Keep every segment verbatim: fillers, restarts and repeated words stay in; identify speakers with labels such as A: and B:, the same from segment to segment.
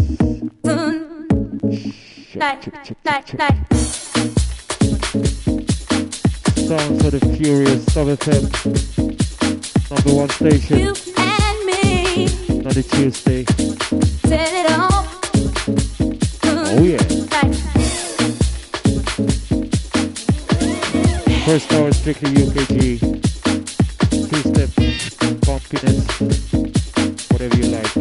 A: Check, check, check, check, check. Sounds of the Furious Sub F M. Number one station.
B: You and me.
A: Another Tuesday.
B: Set it off.
A: Oh yeah. First hour strictly U K G. Two-step, bumpiness, whatever you like.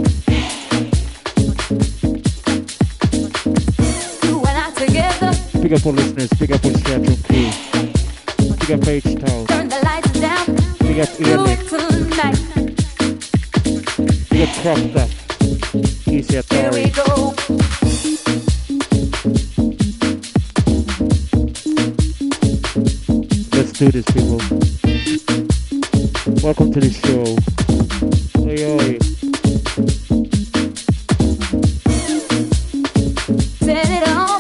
B: You and I together.
A: Big up all listeners, big up all Seattle crew. Big up H-Town.
B: Turn the lights down.
A: Big up
B: Do
A: Earlick.
B: it tonight.
A: Big up Crop Easy
B: Here
A: Atari.
B: we go.
A: Let's do this, people. Welcome to the show. Oi, oi.
B: Set it off.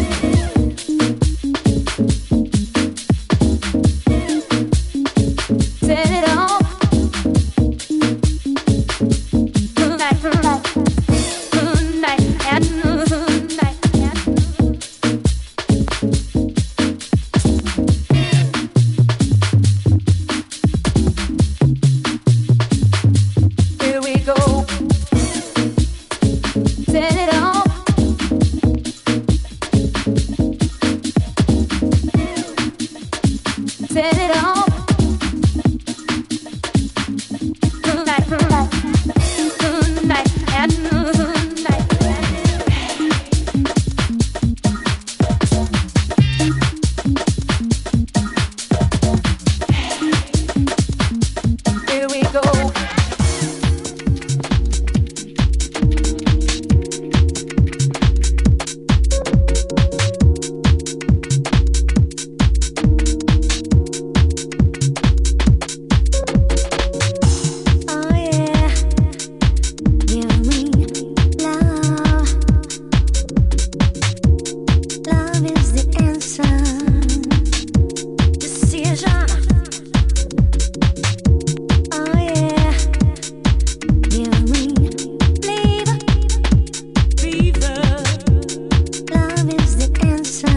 B: Set it off. Tonight, tonight, tonight, and tonight, and here we go. Set it off. Set it off. Tonight, tonight, tonight, and tonight. Here we go. Oh yeah, give me love. Love is the answer. Decision. Oh yeah, give me fever. Fever. Love is the answer.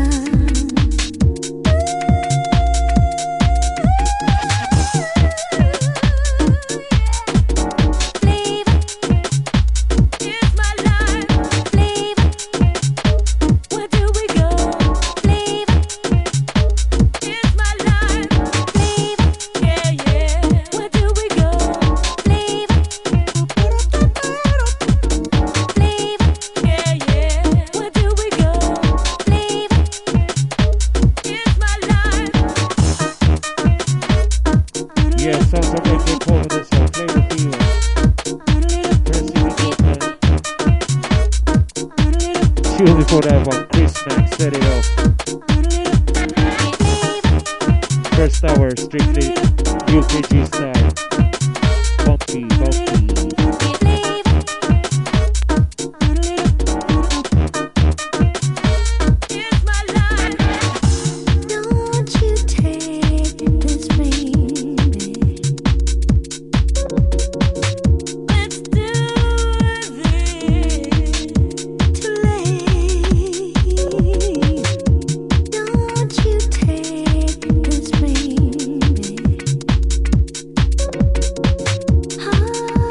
B: Flavor is my life. Flavor, where do we go? Flavor is my life. Flavor, yeah yeah. Where do we go? Flavor, flavor, yeah yeah. Where do we go? Flavor is my life.
A: Yeah, sounds like they take over this one. Play the fever. First you go, man. Chill before that one. Chris Mack, set it off. First hour, strictly U K G style. Bumpy, bumpy.
B: Don't you take this, baby. Let's do this. Too late. Don't you take this, baby. Ah.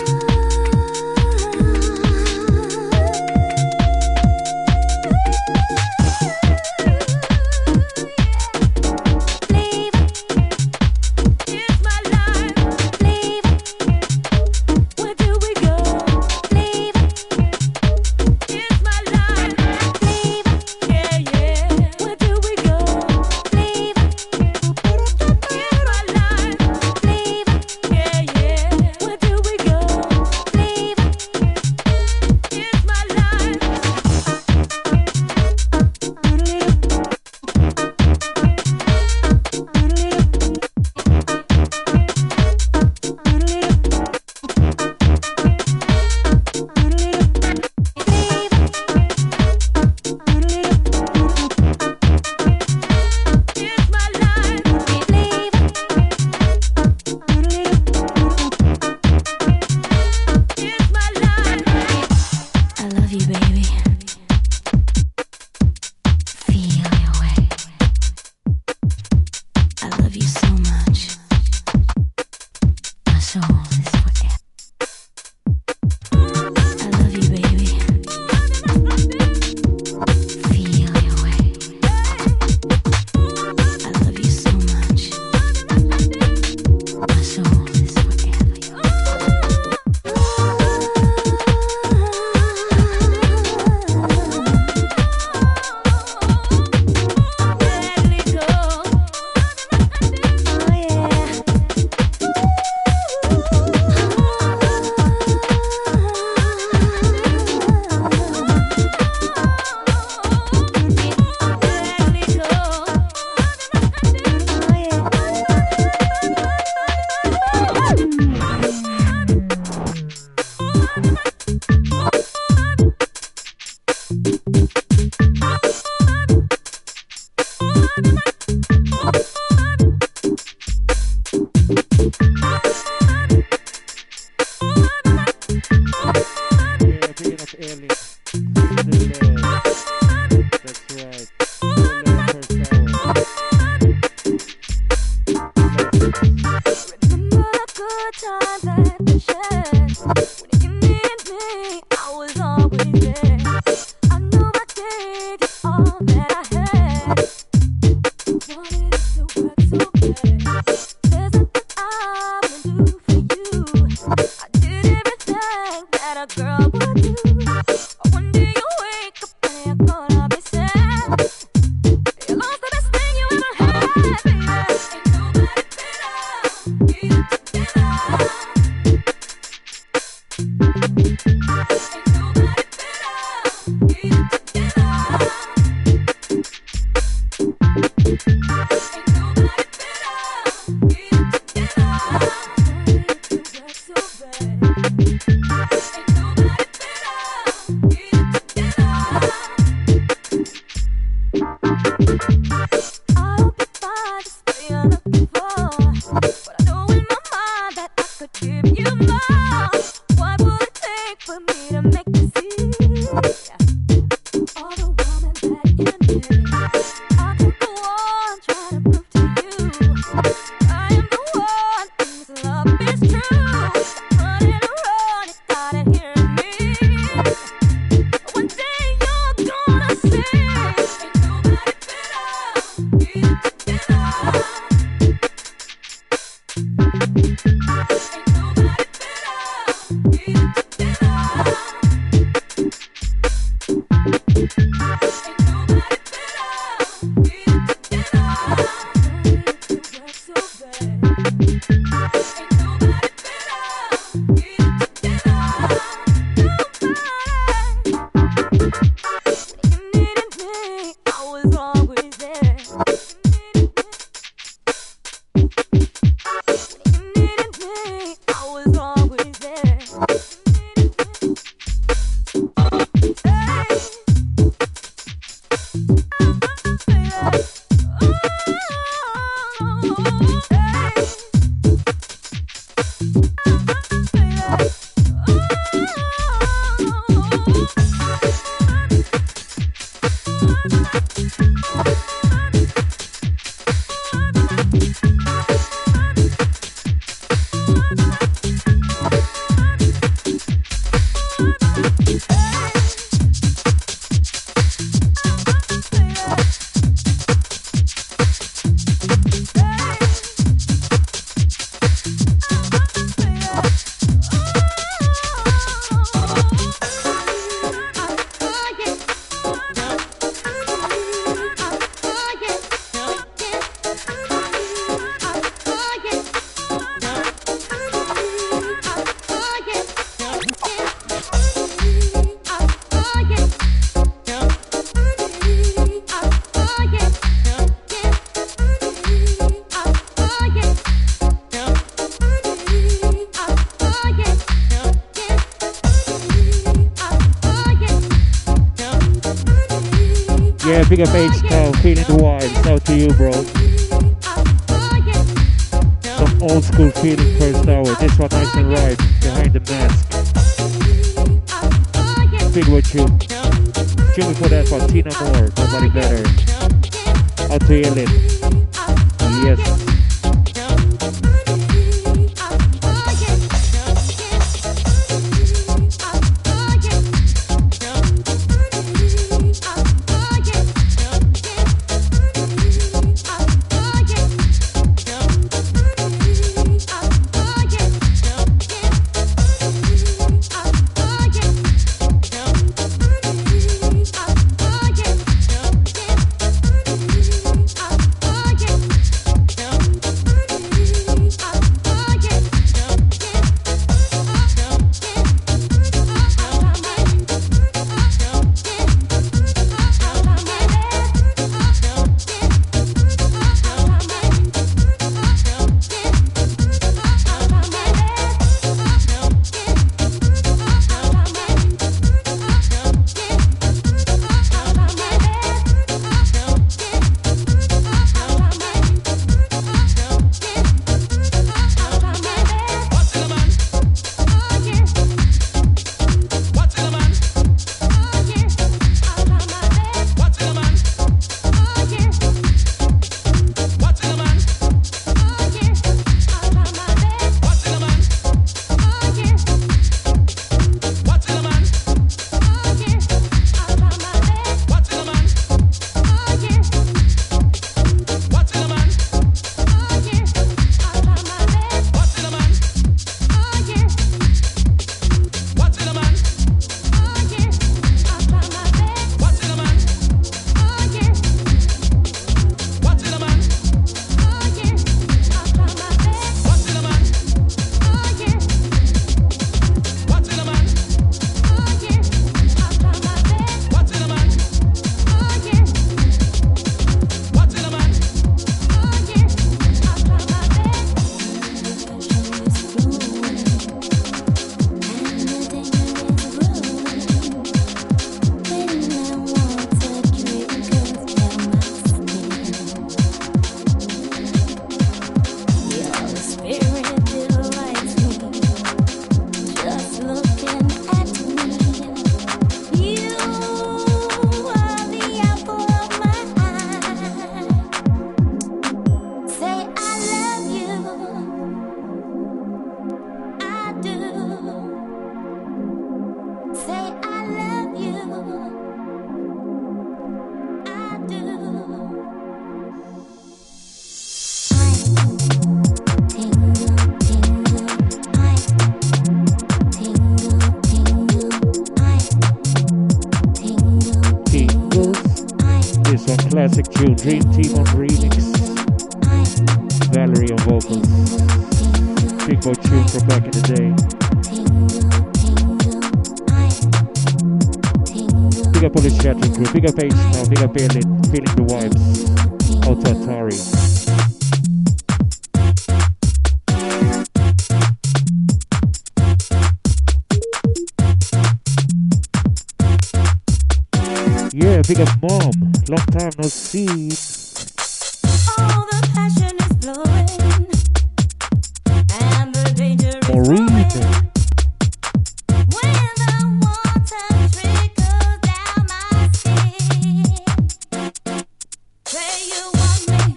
A: Yeah, big up H-Town, feeling the vibes. Out to you, bro. Some old school feeling first hour. This one nice and right, behind the mask. Big Boy tune. Tune before that for Tina Moore, Nobody Better. Out to Ellen. Yes. Classic tune, Dream Team on remix, Valerie on vocals, Big Boy tune from back in the day. Big up all the chatting crew, big up H now, big up Ellen, feeling the vibes, out to Atari. Yeah, big up Mom, long time no see.
B: All the passion is blowing, and the danger is
A: Maureen.
B: growing. When the water trickles down my skin, say you want me,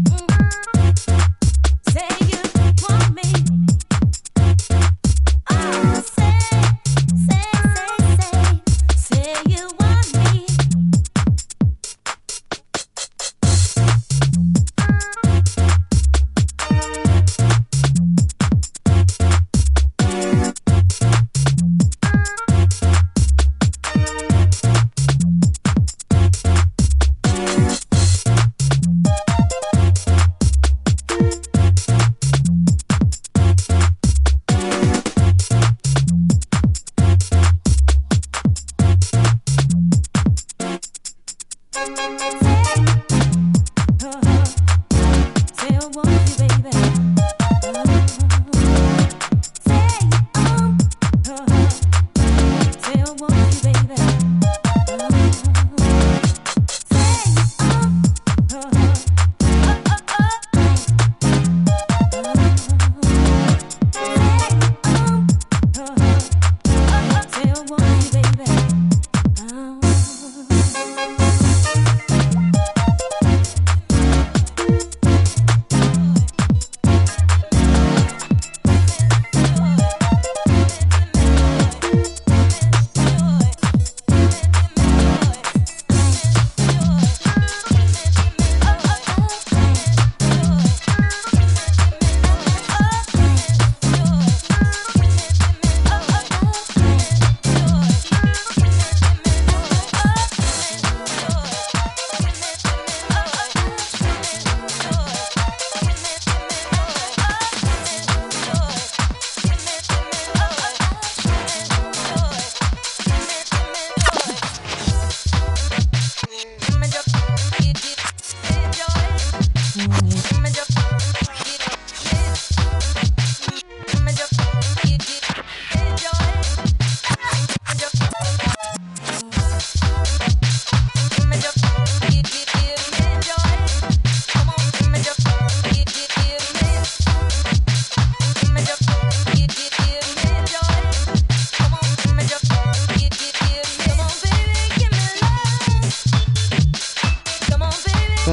B: mm. Say you want me. Oh, say, say, say, say, say you want me.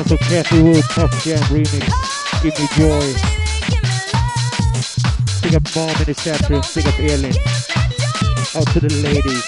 A: So Kathy Wood, Tough Jam remix, Give Me Joy. Big up Mom in the chat room, big up Ellen. Out to the ladies.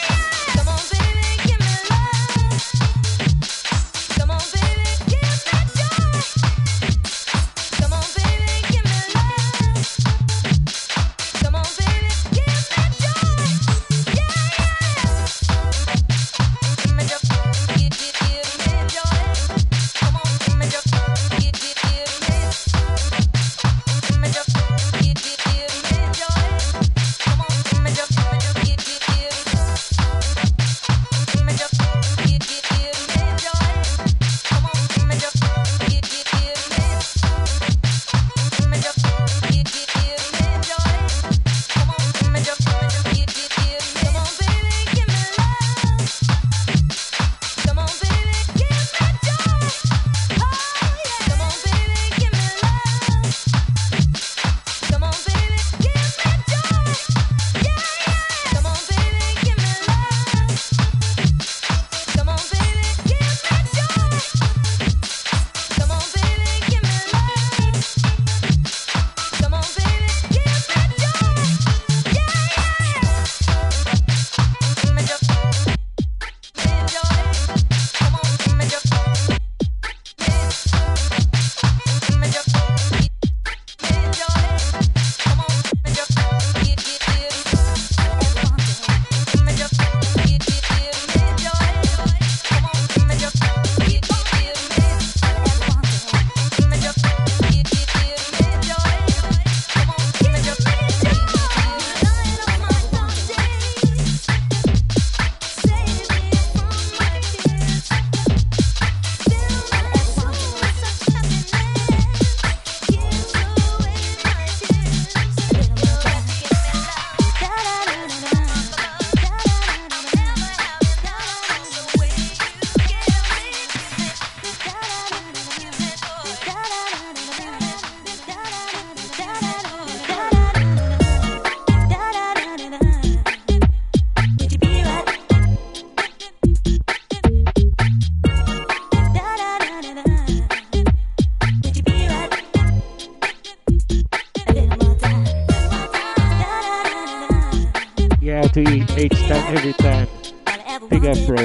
A: To eat H time every time. Big up, bro.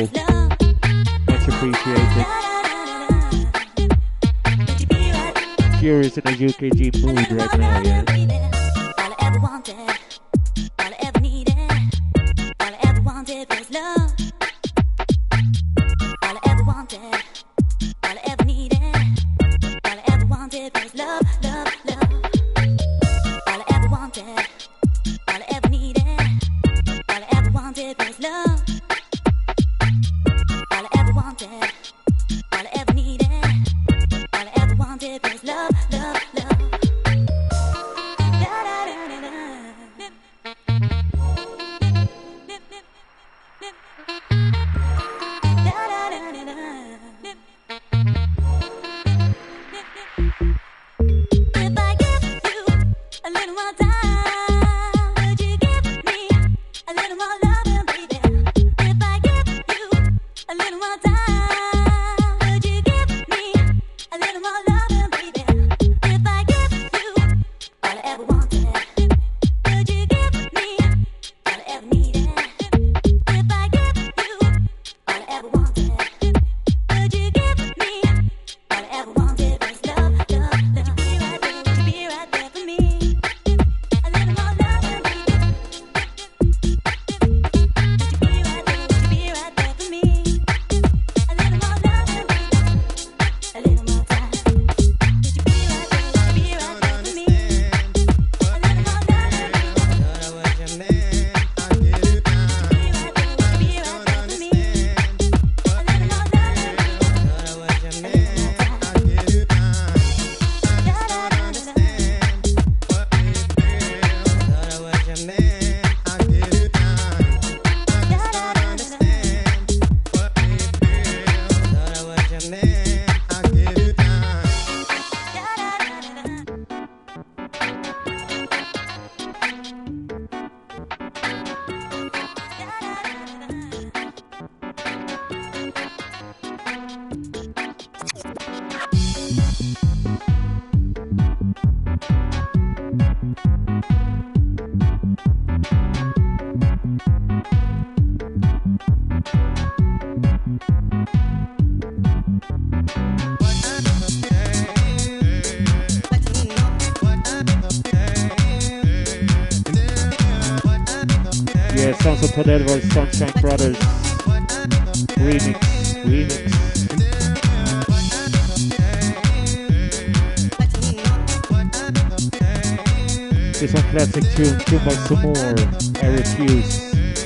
A: Much appreciated. Curious in a U K G mood right now, yeah.
B: All I ever wanted, all I ever needed, all I ever wanted was love. All I ever wanted, all I ever needed, all I ever wanted was love, love, love. All I ever wanted, all I ever needed. All I ever wanted was love. All I ever wanted, all I ever needed, all I ever wanted was love, love, love. Da da da da da. Da da da da da. If I give you a little more time, would you give me a little more love, baby? If I give you a little more time, would you give me a little more love, baby? If I give you all I ever wanted, would you give me all I ever needed? If I give you all I ever wanted, would you give me all I ever wanted was love, love, love? Would you be right there? Would you be right there for me? A little more love, baby.
A: Sounds of Todd Edwards, Sunshine Brothers. Remix, remix. This one classic tune, Tune by Some More, I Refuse.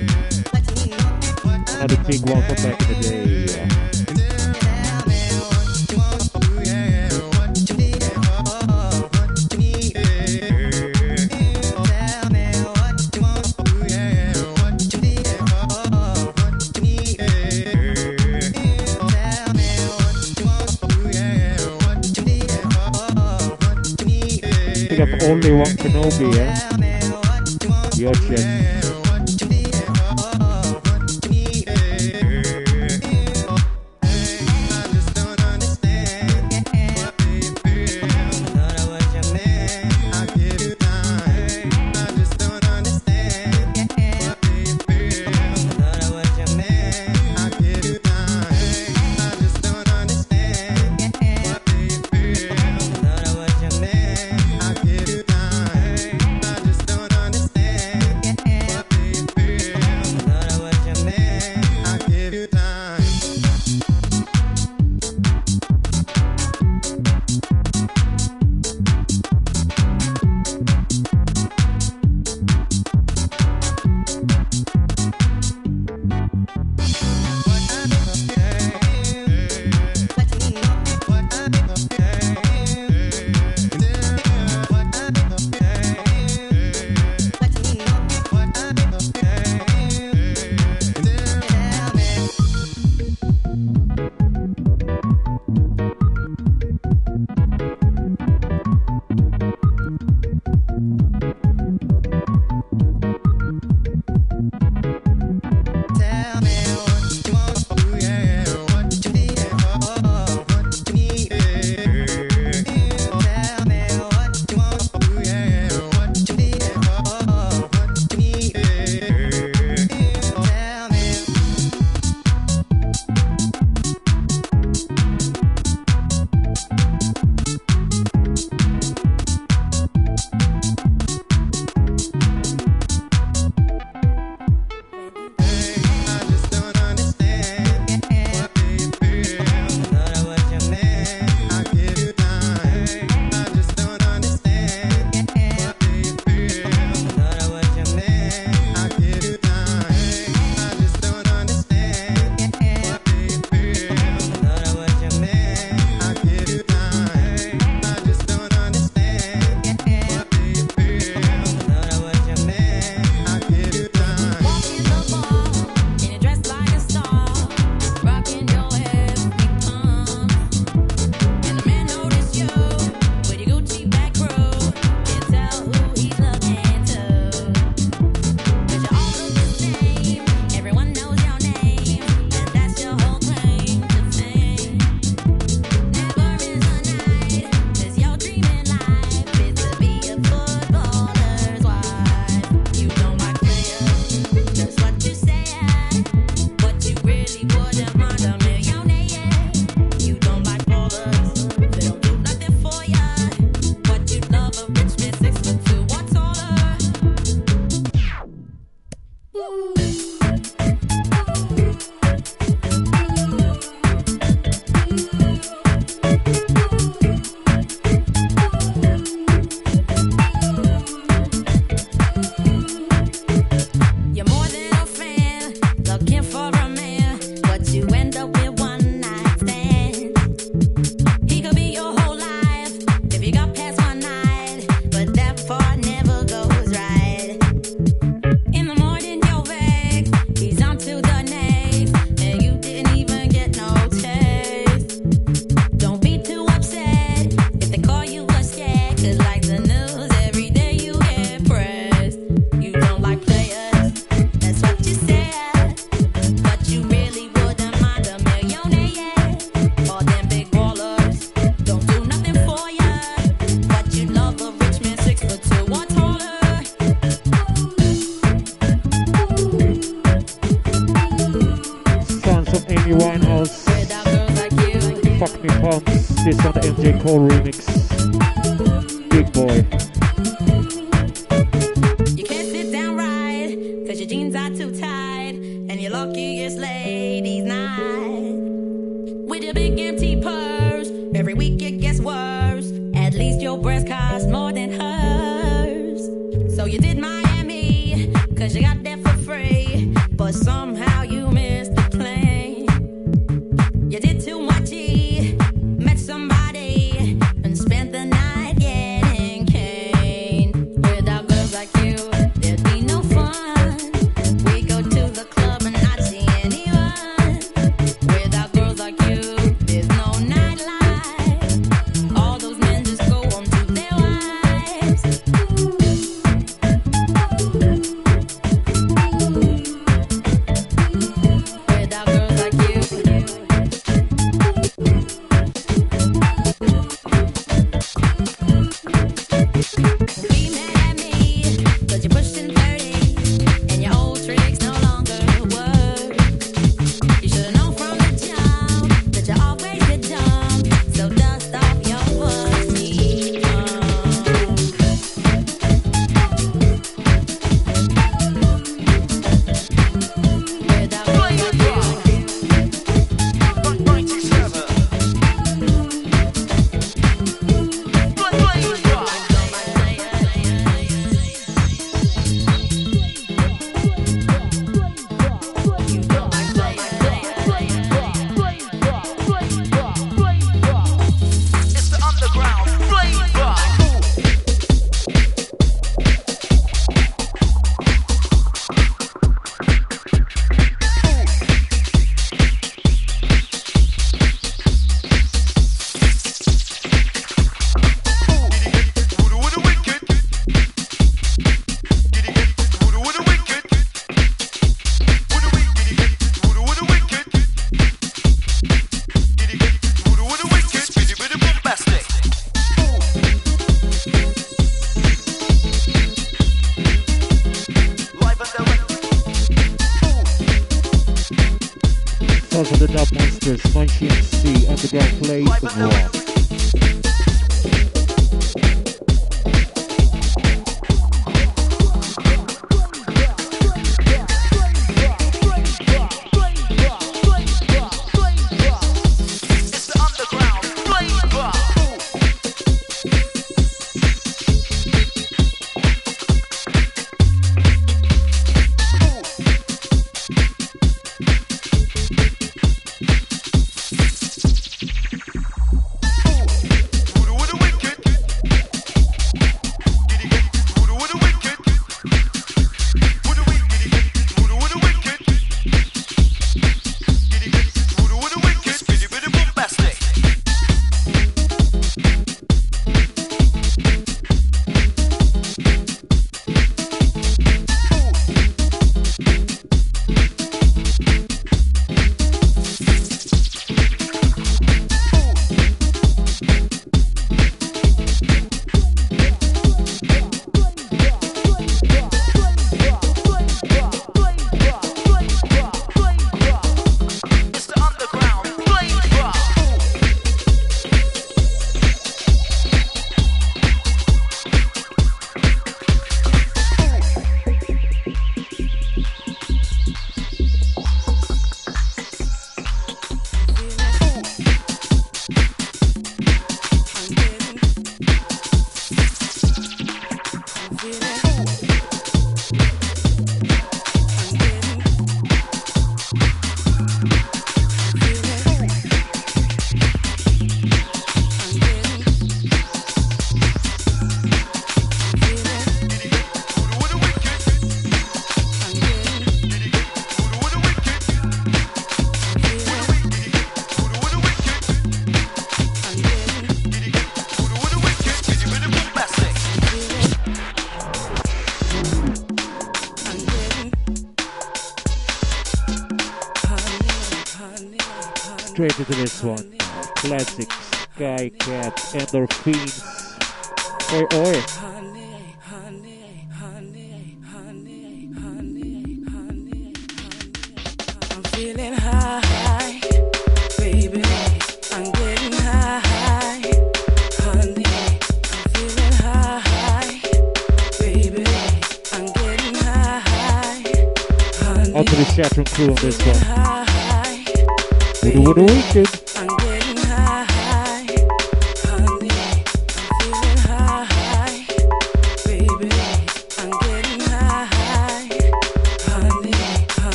A: Another big one from back in the day. Yeah. Pick up Only One Kenobi, yeah? Your shit. This on the M J Cole remix. Big boy.
B: You can't sit down right, cause your jeans are too
C: with your big empty purse. Every week it gets worse. At least your breast costs more than hers. So you did Miami, cause you got there for free. But somehow you missed the plane. You did too much, met somebody, and spent the night getting cane. Without girls like you, there'd be no fun. We go to the club and not see anyone. Without girls like you, there's no nightlife. All those men just go home to their wives. Without girls like you. Be mad at me, cause you're pushing thirty, and your old tricks no longer work. You should've known from the jump that you always get dumb. So dust off your pussy. Without girls like you.
D: It's the underground flavor. Voodoo with the wicked. Voodoo with the wicked. Voodoo with the wicked. Voodoo with the wicked. Voodoo with the wicked. Bitty bitty bombastic. Live and direct.
A: Sounds of the Dub Monsters, Munchie M C, Underground Play
D: Live
A: for
D: and
A: more.
D: direct. It's the underground flavor. Voodoo with the wicked. Voodoo with the wicked. Voodoo with the wicked. Voodoo with the wicked. Voodoo with the wicked. Bitty bitty bombastic. It's the underground flavor. Voodoo with the wicked. Voodoo with the wicked. Voodoo with the wicked. Voodoo with the wicked. Bitty bitty bombastic.
A: Straight into this one. Classic Sky Cat, Endorphins. Oi, oi.
E: I'm feeling high, baby. I'm getting high, honey. I'm feeling high, baby. I'm getting high, honey.
A: Out to the chat room crew on this one.
E: High,
A: Voodoo with the wicked.
E: I'm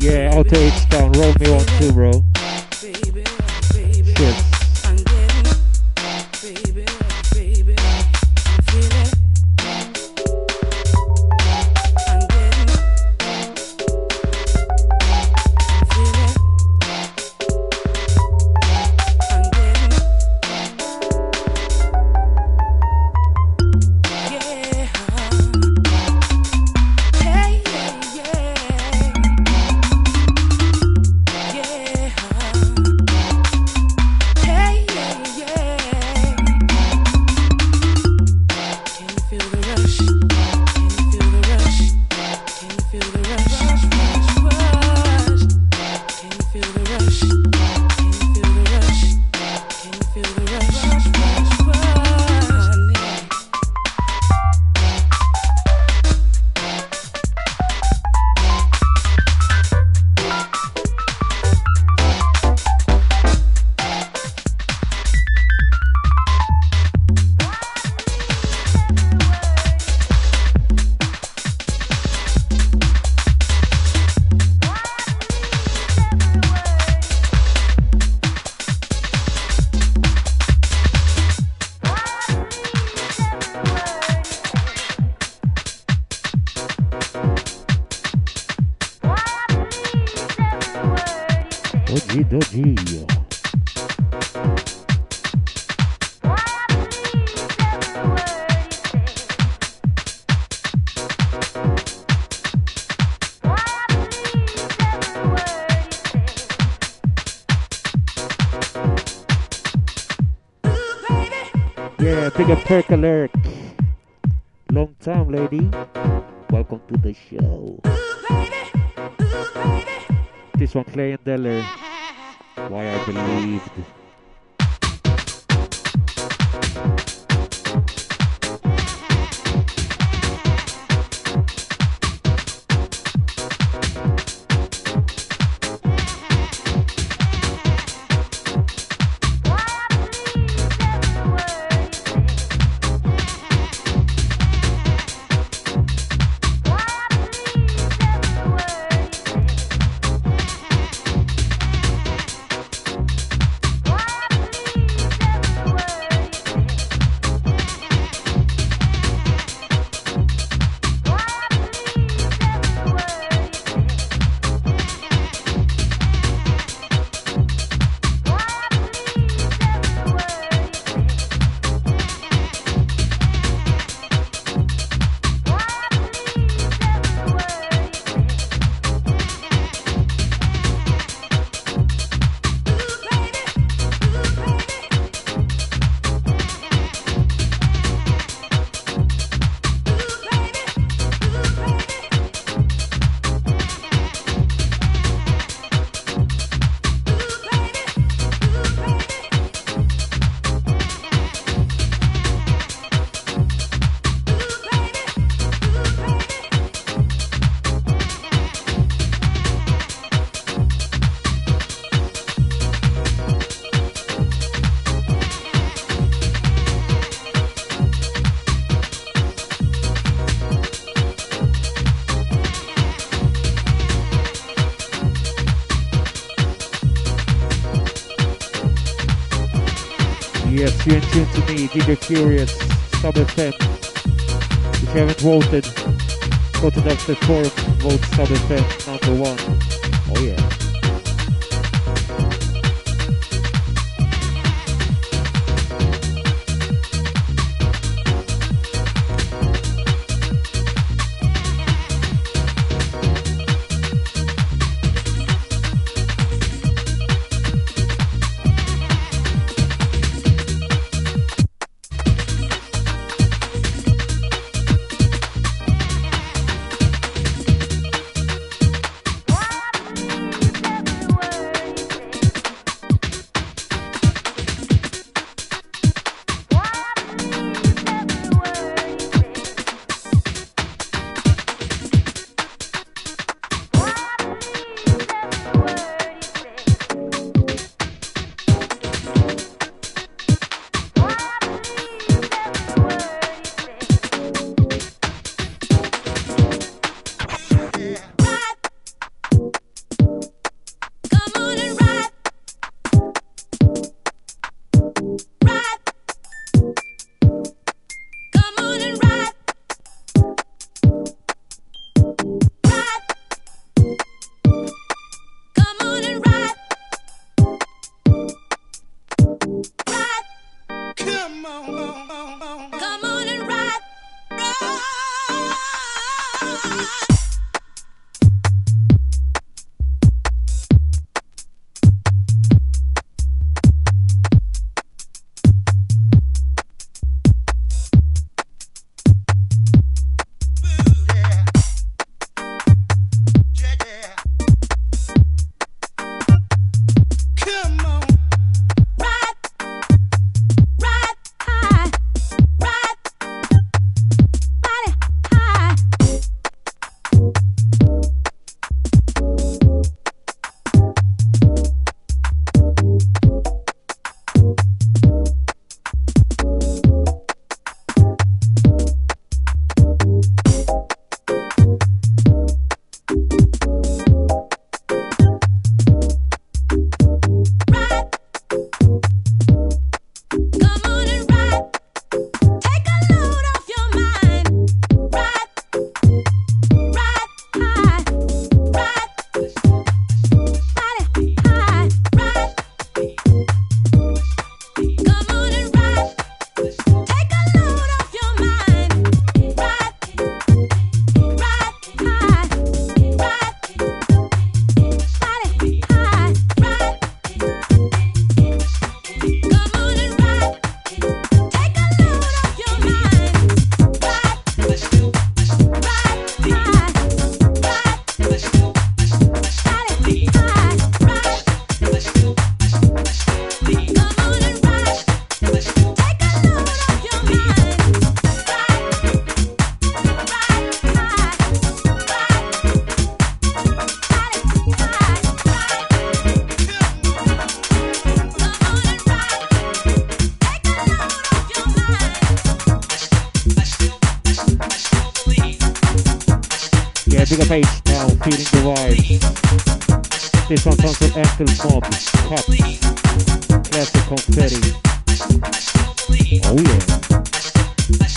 A: Yeah, out to H-Town. Roll me one too, bro.
E: baby, baby.
A: Cheers.
E: I'm getting, baby, baby. I'm feeling. I'm getting. I'm feeling. I'm getting. Yeah. Hey, yeah, yeah. Yeah. Hey, yeah, yeah. Can you feel the rush? Can you feel the rush? Can you feel the rush? Rush, rush, rush. Can you feel the rush? Can you feel the rush? Can you feel the rush? Rush, rush, rush. Honey.
A: Doji, doji. Yeah, big up Percoleric. Long time, lady. Welcome to the show. This one, Clay and Deller. Why I Believed. Yes, you're in tune to me, D J Curious, Sub F M. If you haven't voted, go to Dubstep Forum, vote Sub F M number one. Oh yeah. face now, feeling the vibes. This one comes from Ankle Mob, Cup, Classic Confetti. Oh yeah.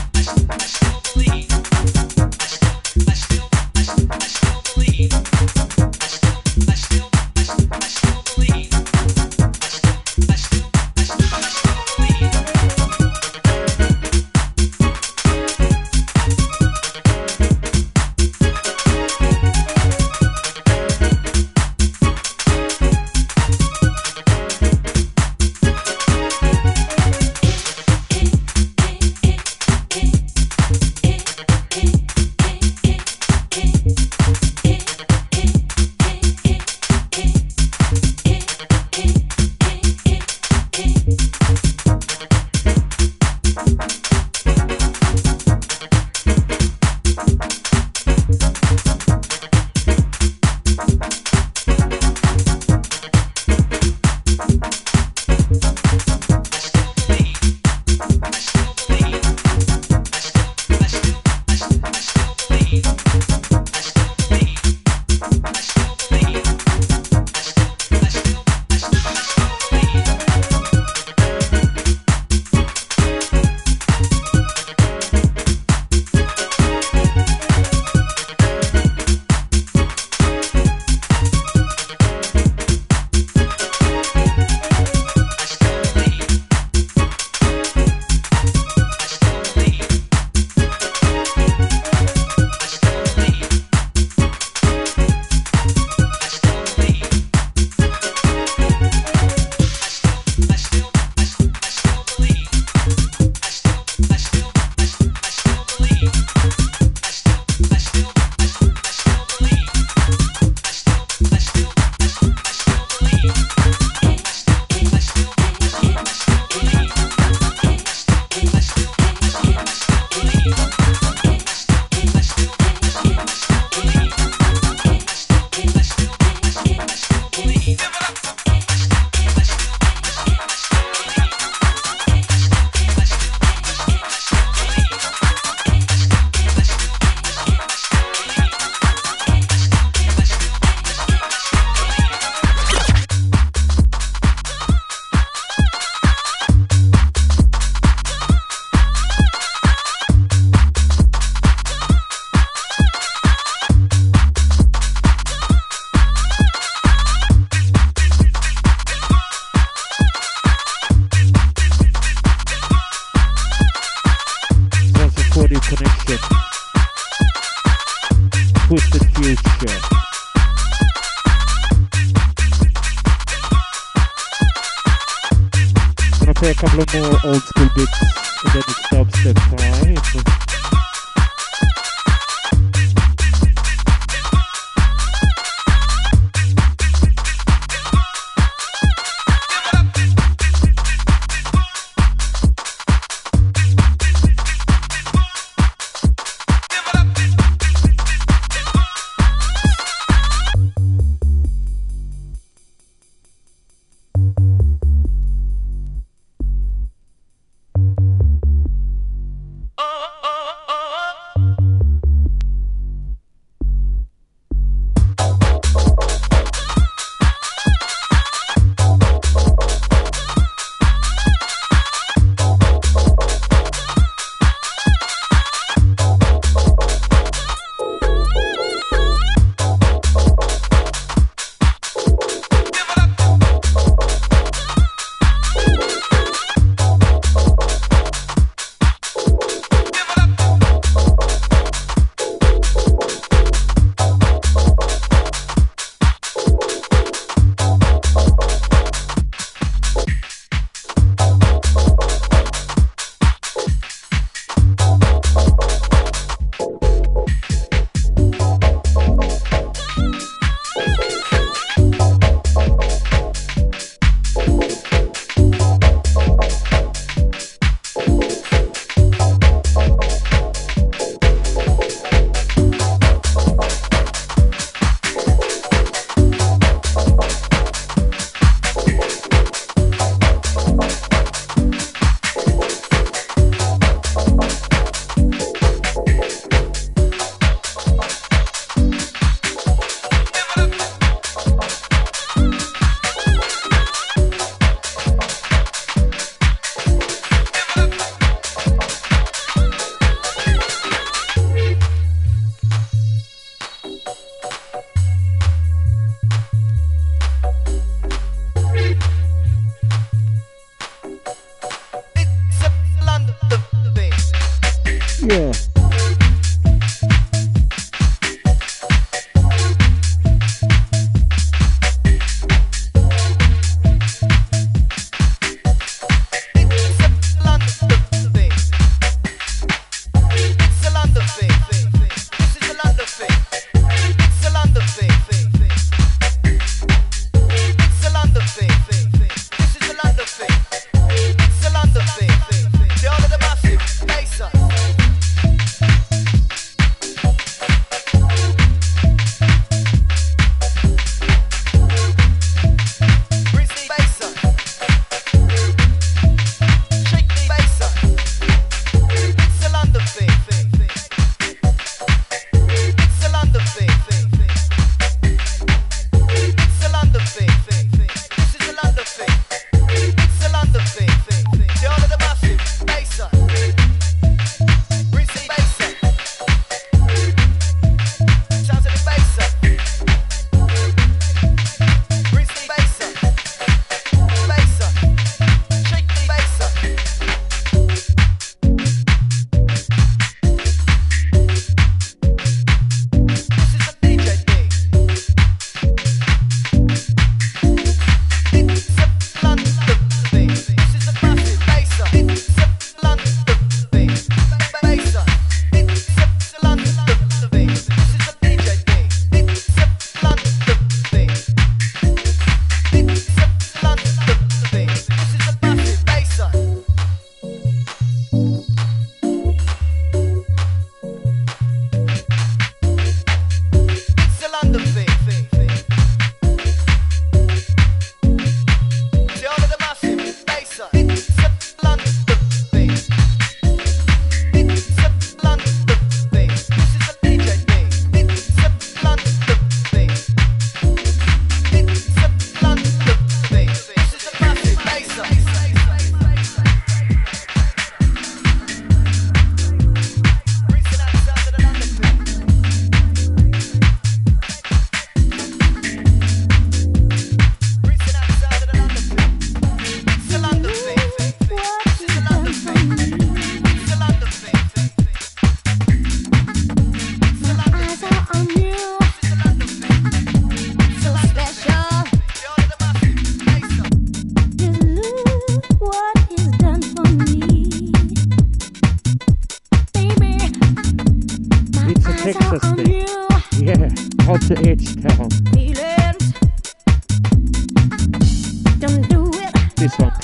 A: Play a couple of more old school bits and then it's dubstep time.
D: Oh, oh.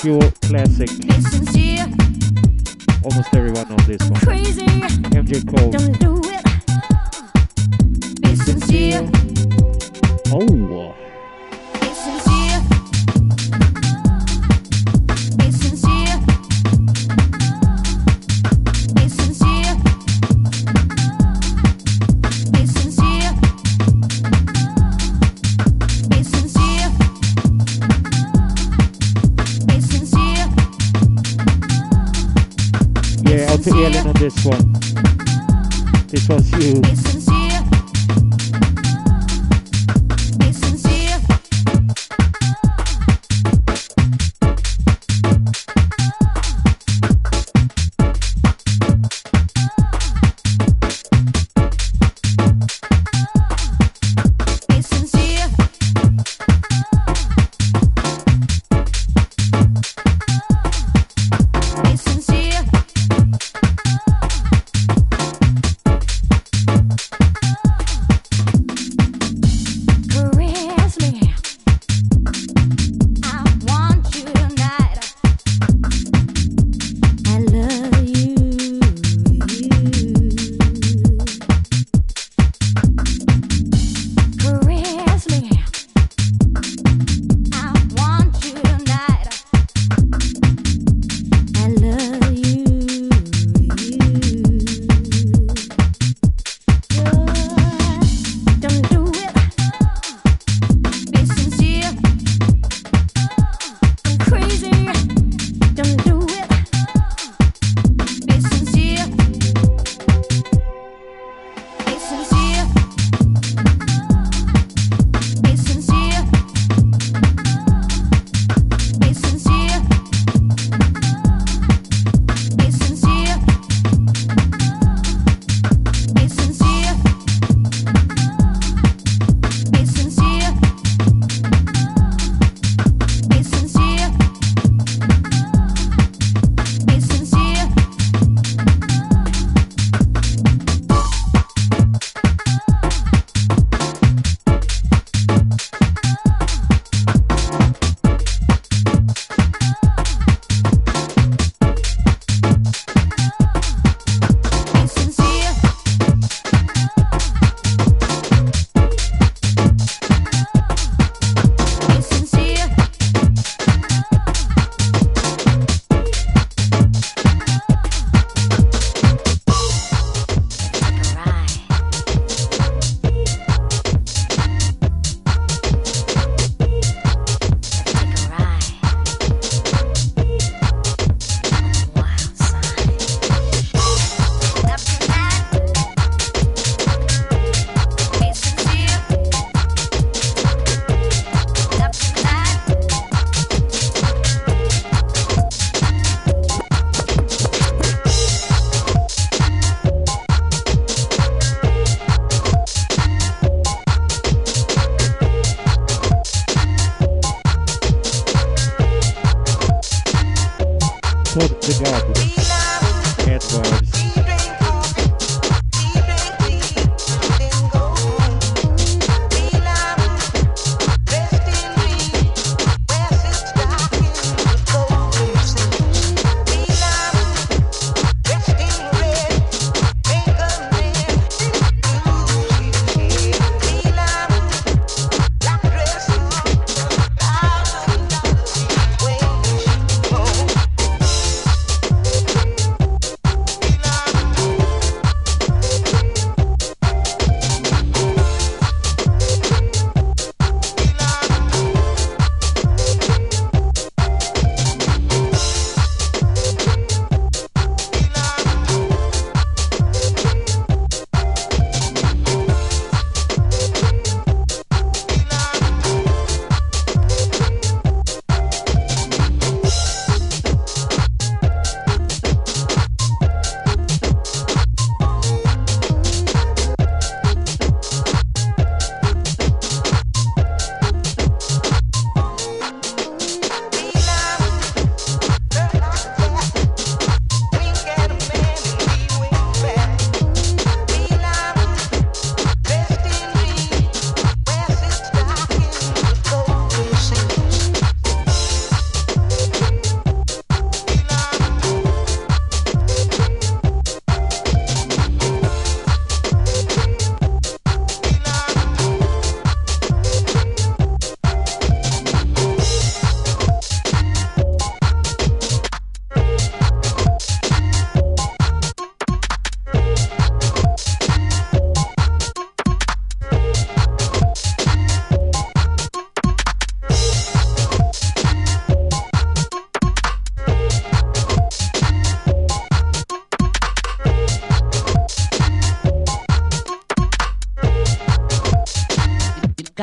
A: pure classic.
C: Be sincere,
A: Almost everyone knows this one.
C: crazy,
A: M J Cole.
C: don't do it. Be sincere,
A: Oh,
C: be sincere. Be sincere. Be sincere. Be sincere. Be sincere. Be sincere.
A: yeah, out to Ellen on this one. This was you.
C: Be sincere. Be sincere. Be sincere. Be sincere. Caress me. I want you tonight. I love you. Caress me. I want you tonight. I love you. Don't do it. Be sincere. I'm crazy. Don't do it. Be sincere. Be sincere. Be sincere. Be sincere. Be sincere. Be sincere. Be sincere. Be sincere. Be sincere. Be sincere. Be sincere.
A: Todd the God. Edwards.
D: Like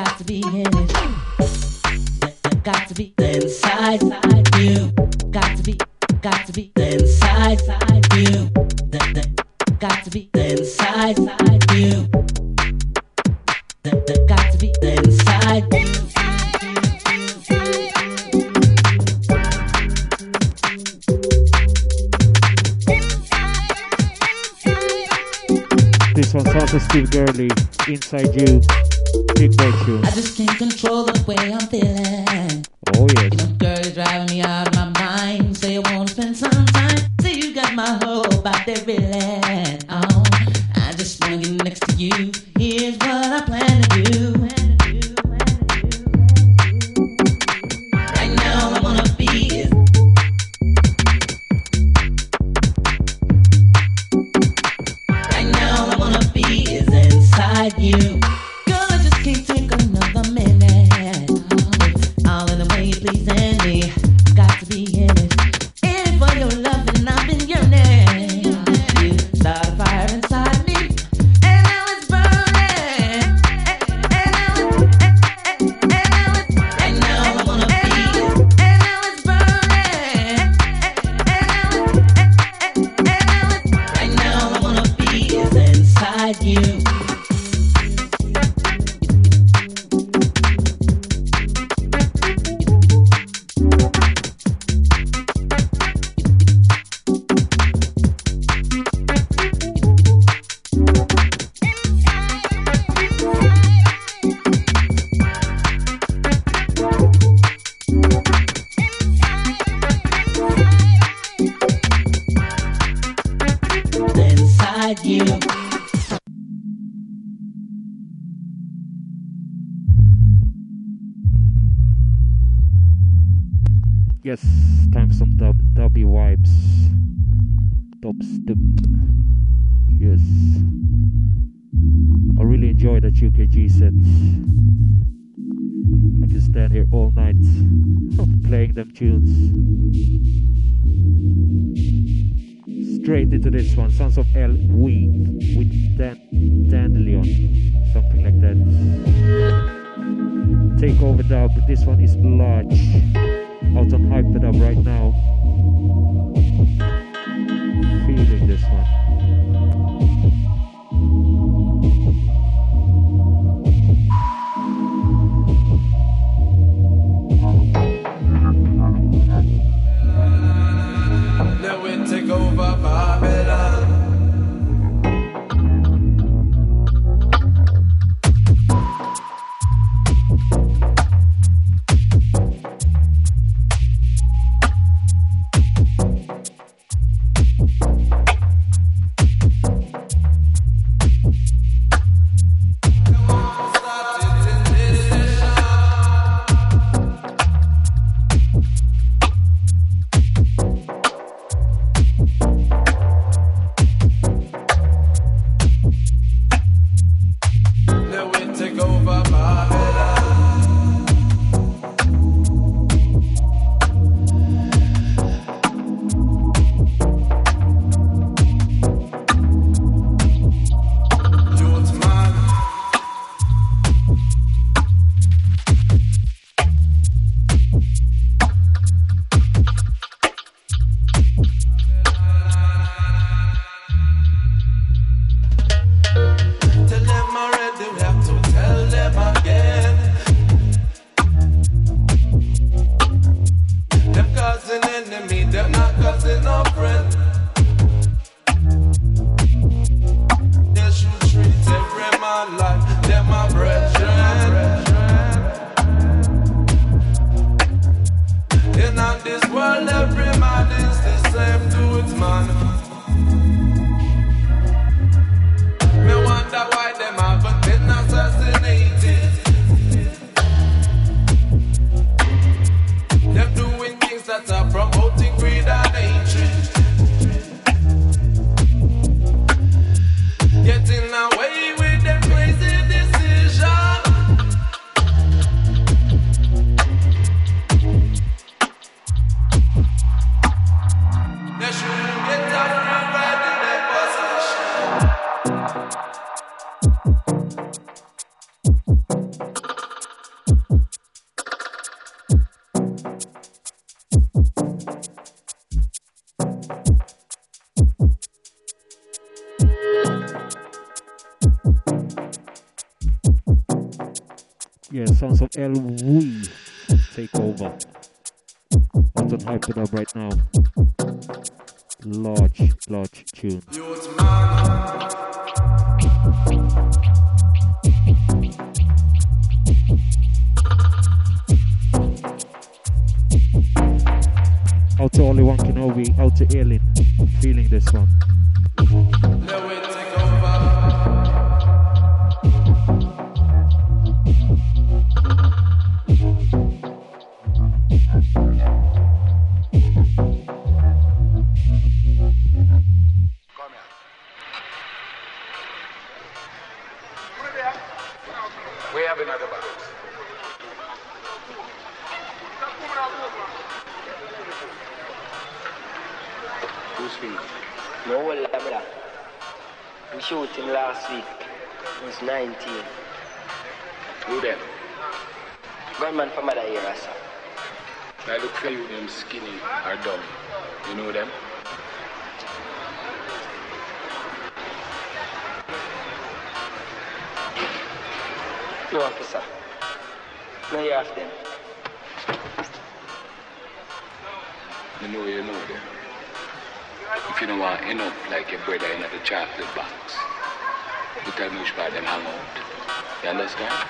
F: got to be in it. Got to be inside you. Got to be, got to be inside you. Got to be inside you. Got to be inside you.
A: This one's also Steve Gurley, Inside You, big breakthrough.
F: I just can't control the way I'm feeling.
A: Oh yes.
F: You know, girl, you're driving me out of my mind. Say you wanna spend some time. Say you got my whole body reeling. Oh, I just wanna get next to you. Here's what I plan to do. Right now I wanna be is Right now I wanna be is inside you. Girl, I just can't take another minute. All in the way you're pleasing me. Got to be in it. In it for your love and I've been yearning. You start a fire inside me. And now it's burning. And now it's, and now it's, right now I wanna be. And now it's burning. And now it's, and now it's, right now I wanna be is inside you. Inside you.
A: Yes, time for some dub, dubby vibes. Dubstep. Yes. I really enjoy that U K G set. I can stand here all night playing them tunes. Straight into this one, Sons of El We with Dan Dandelion, something like that. Take over dub. This one is large. Out on Hype It Up right now. Feeling this one.
G: Let we take over Babylon.
A: Yeah, sounds of L W take over. Out on Hyperdub right now. Large, large tune. Out to Only One Kenobi, out to Alien. Feeling this one.
H: We have another box. Who's feeding?
I: No, well, brother. We shot him last week. He was nineteen.
H: Who them?
I: Gunman from other era, sir.
H: I look for you, them skinny or dumb. You know them?
I: No, officer. No, you have them.
H: You know you know them. If you don't want to end up like your brother in the chocolate box, you tell me which part them hang out. You understand?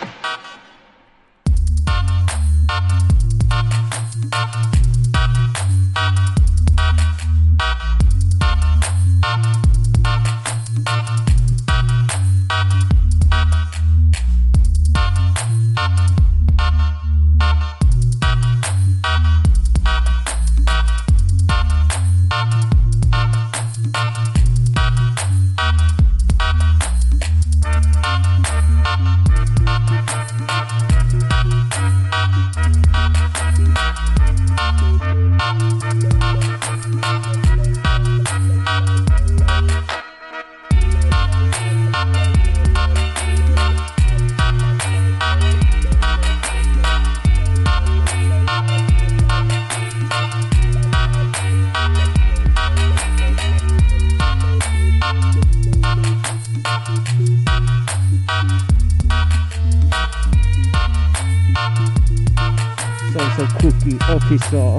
A: Officer.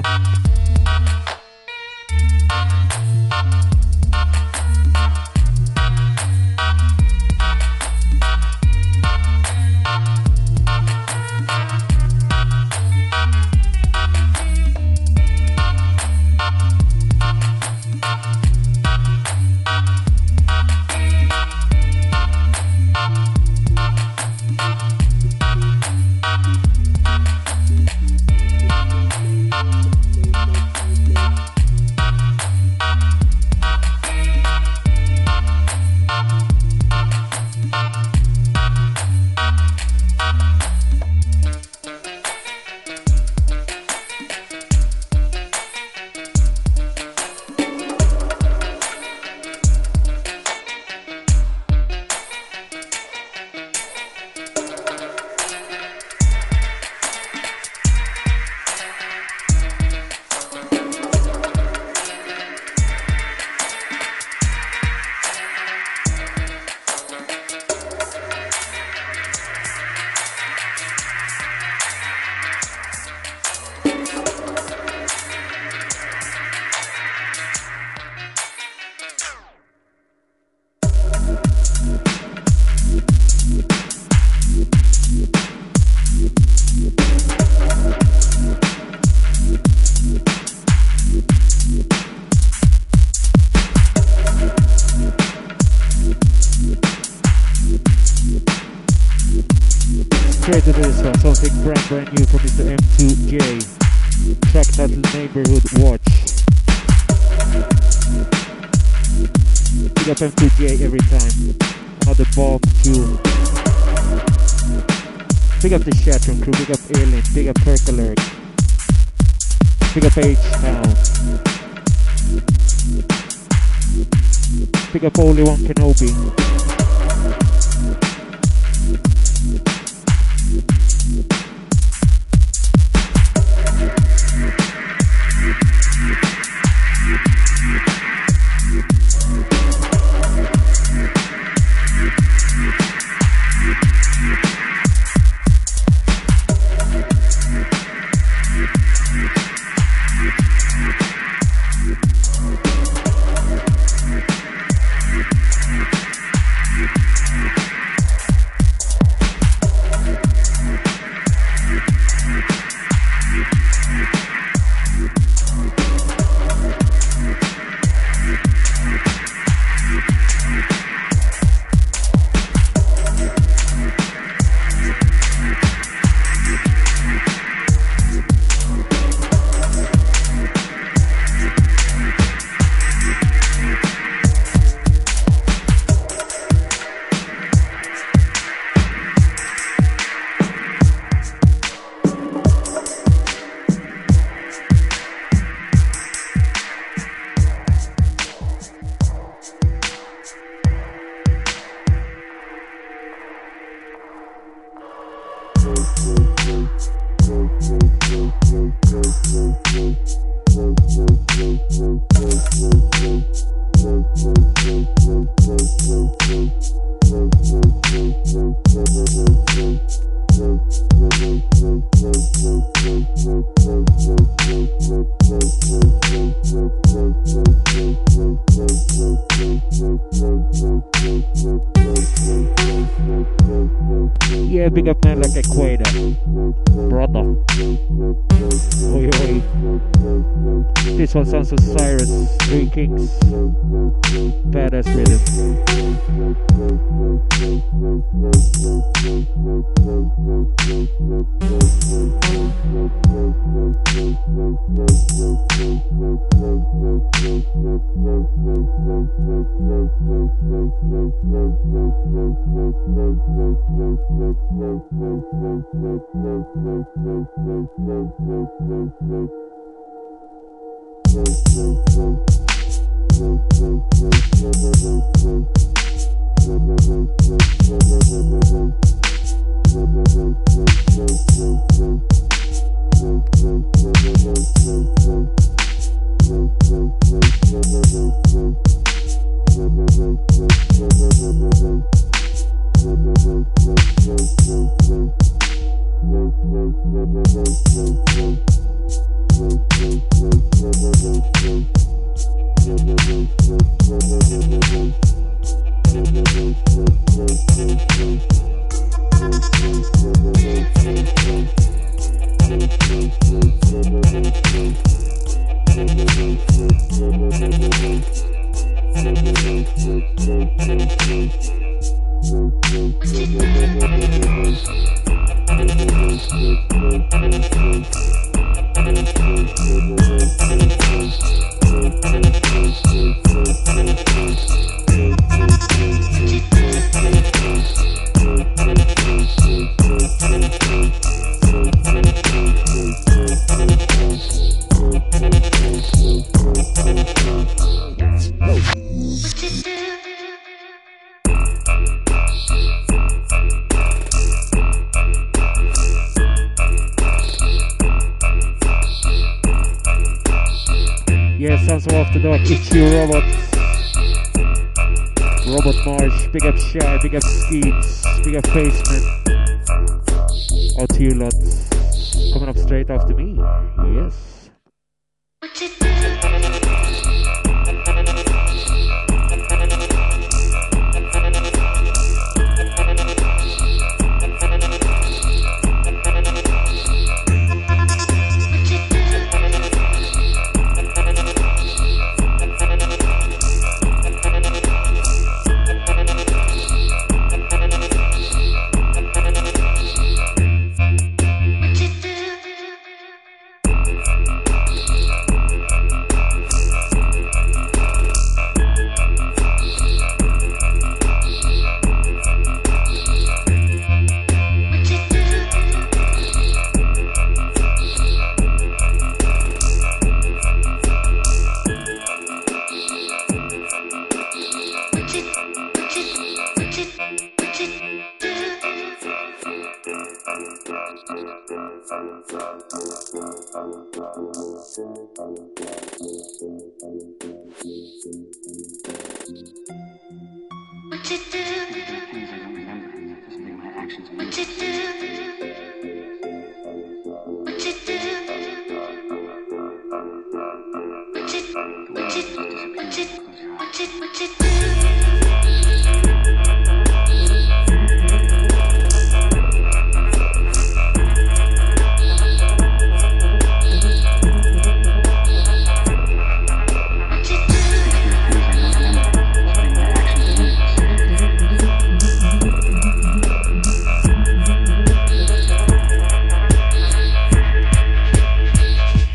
A: Straight to this one, something brand brand new from Mister M two J. Track titled Neighborhood Watch. Big up M two J every time. Another bomb tune. Big up the Shatron crew, big up Alien, big up Percolert. Big up H-Town. Big up Only One Kenobi. Yeah, big up man like Equator. Brother. Oi, oi. This one sounds of Cyrus, Three Kings. Badass rhythm. It's you, Robot. Robot Marsh, big up Shy, big up Skeets, big up Faceman. Out to you lot. Coming up straight after me. Yes.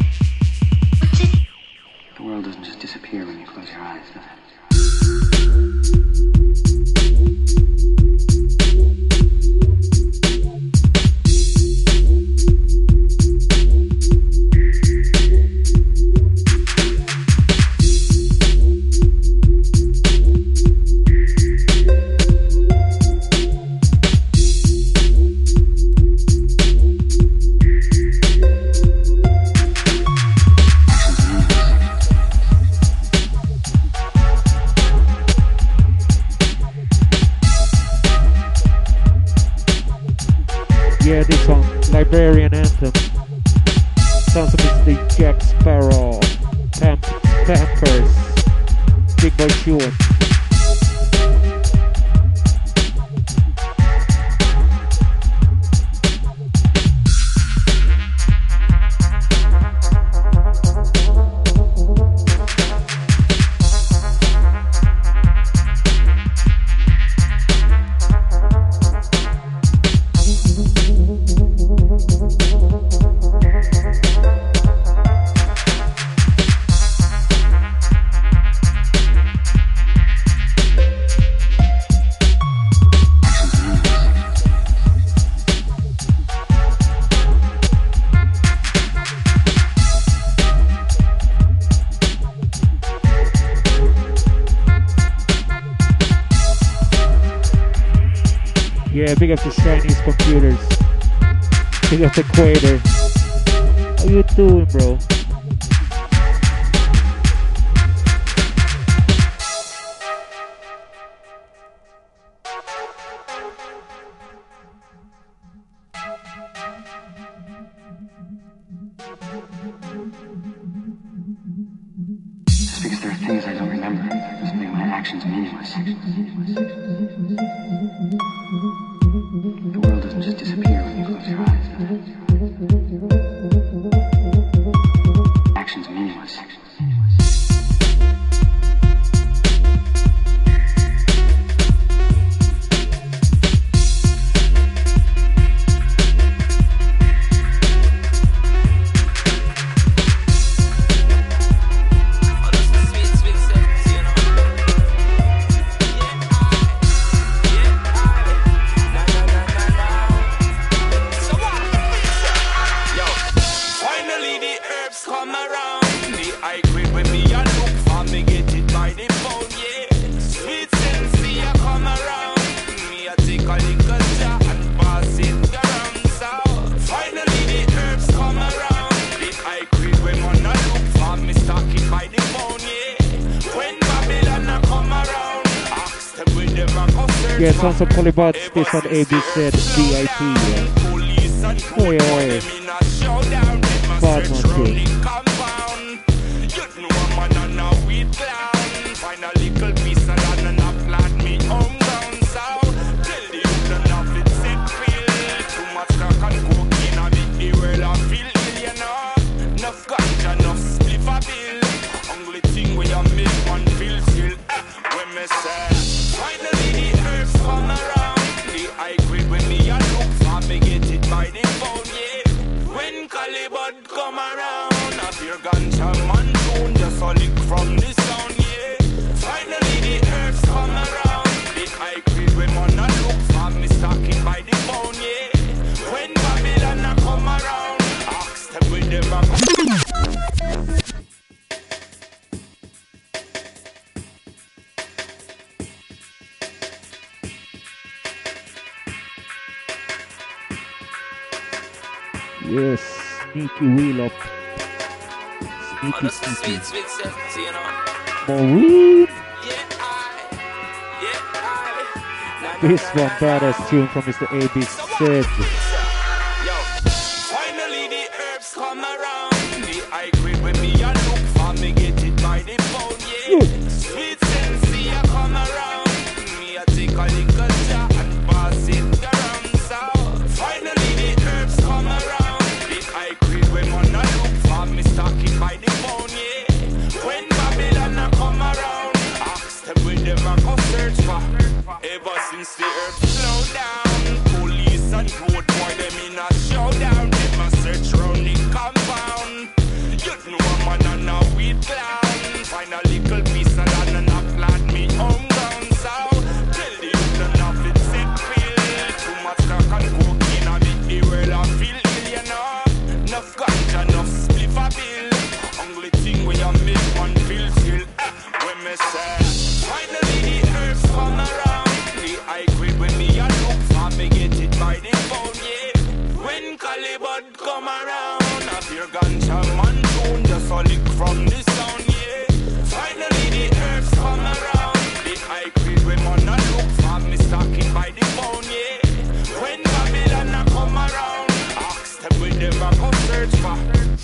H: The world doesn't just disappear when you close your eyes, does it?
A: Korean anthem. Sounds of Mister Jack Sparrow. Pamp Pampers. Big Boy Tune. Yeah, big up the Chinese computers. Big up the Equator. How you doing, bro?
J: Just because there are things I don't remember doesn't make my actions meaningless. The world doesn't just disappear when you close your eyes. Actions meaningless.
A: Yeah, sounds of Polybots, this on A B Z V I P. Yeah. Oi, oi. Bad man too. Yes, sneaky wheel up. Sneaky, sneaky. More weed. This one badass tune from Mister A B Z.
K: Finally the herbs come around. The high grade when me a look for me get it by the pound, yeah. Sweet sensei a come around. Me a take a little jar and pass it around. So finally the herbs come around. The high grade when man a look for me stock it by the pound, yeah. When Babylon a come around, ask them where them a go search for. Ever since the earth slowed down, police and road boy them in a showdown. Them a search round the compound. You know a man and a weed clown. Find a little piece of land and a plant me home ground. So tell the youth enough it's sick pill. Too much crack and cocaine a make the world a feel ill, you know. Enough ganja, enough spliff a bill. Only thing where you make one feel still. Eh, when me say finally the herbs come around. I quit when me a look for me get it by the phone, yeah. When Calibut come around, a pure ganja man tune just a lick from the sound, yeah. Finally the herbs come around. The I quit when man a look for me stocking by the phone, yeah. When Babylon a come around, ask them with them a come search for.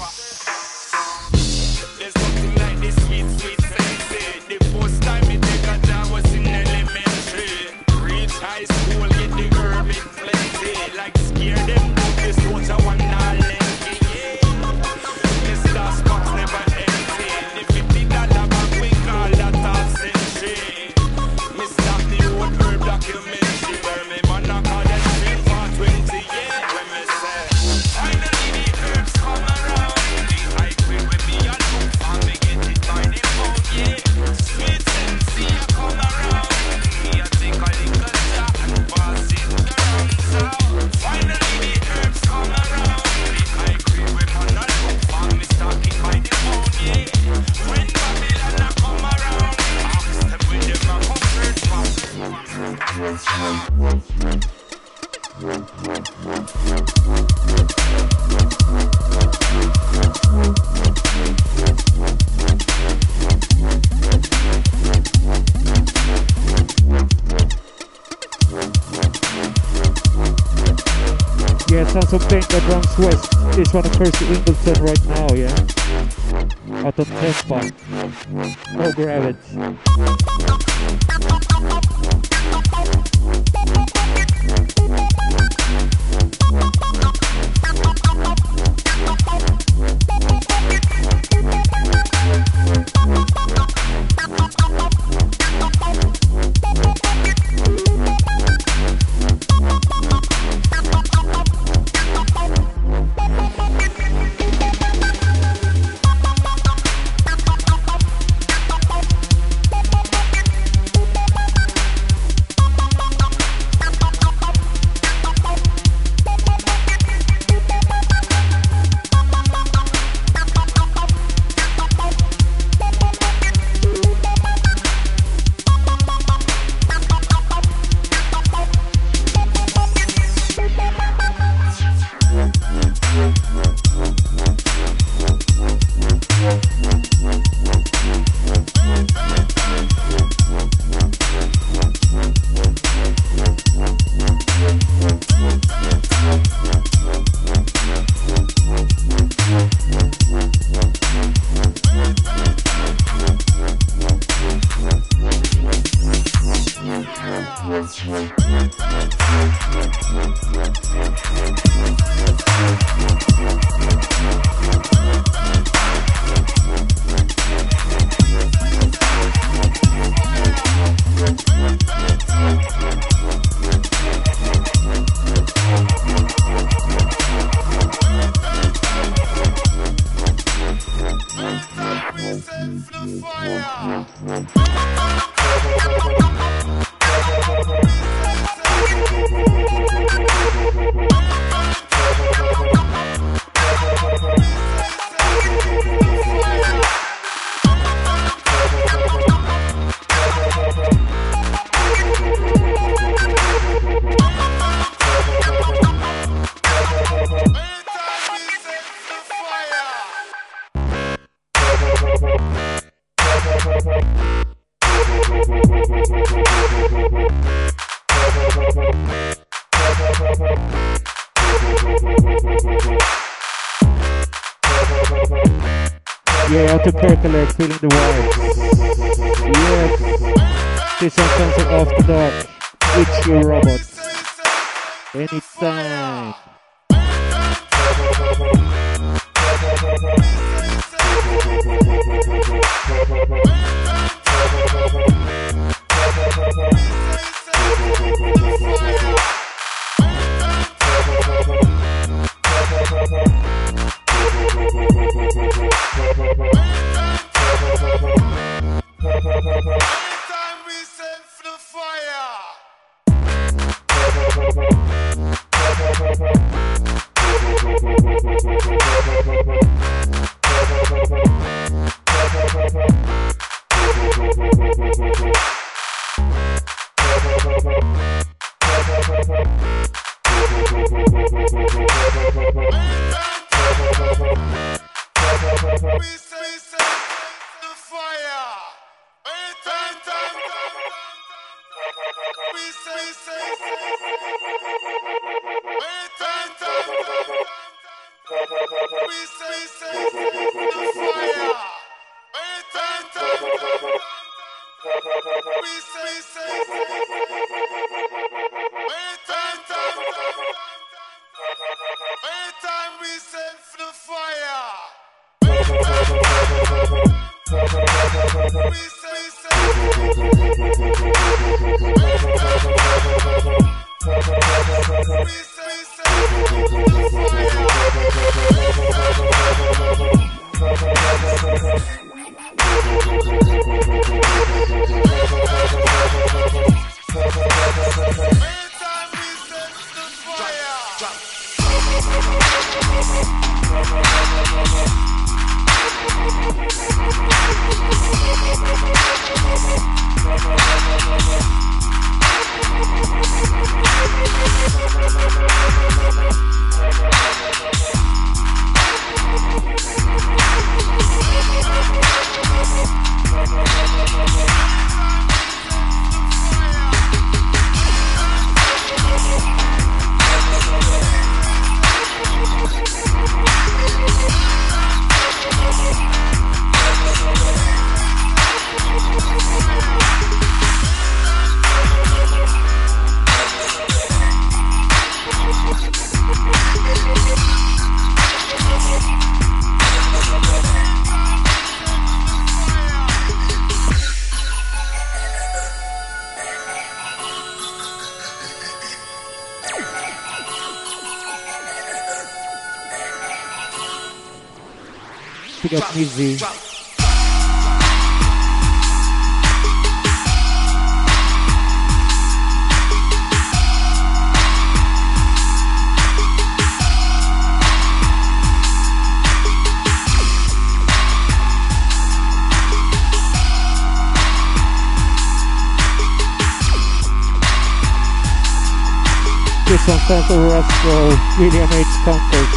K: There's nothing like this sweet, sweet sensei. The first time me take a job was in elementary. Reach high school, get the herb in plenty. Like scare them out, this was a one dollar lengthy. Yeah, Mister Spock's never empty. The fifty dollar bag we call that half century. Me stop the old herb documentary where me man a call that street for twenty. Yeah, when me say finally the herbs come around. The high grade when me a look for me get it by the pound. Yeah, sweet sensei a come around. Me a take a little shot and pass it around. So finally the herbs come around. The high grade when man a look for me stock it by the pound. Yeah, when Babylon a come around, ask them when them a come search for.
A: Yeah, sounds some thing that runs west. This one occurs to Ingleton right now, yeah? Out on Tempa. Oh, grab it. Yeah, out to percolate, feeling the vibes. Yes, this one sounds like After Dark. It's your robot. Anytime. Big up Nizzy. This one comes to Roscoe, William H. Compass.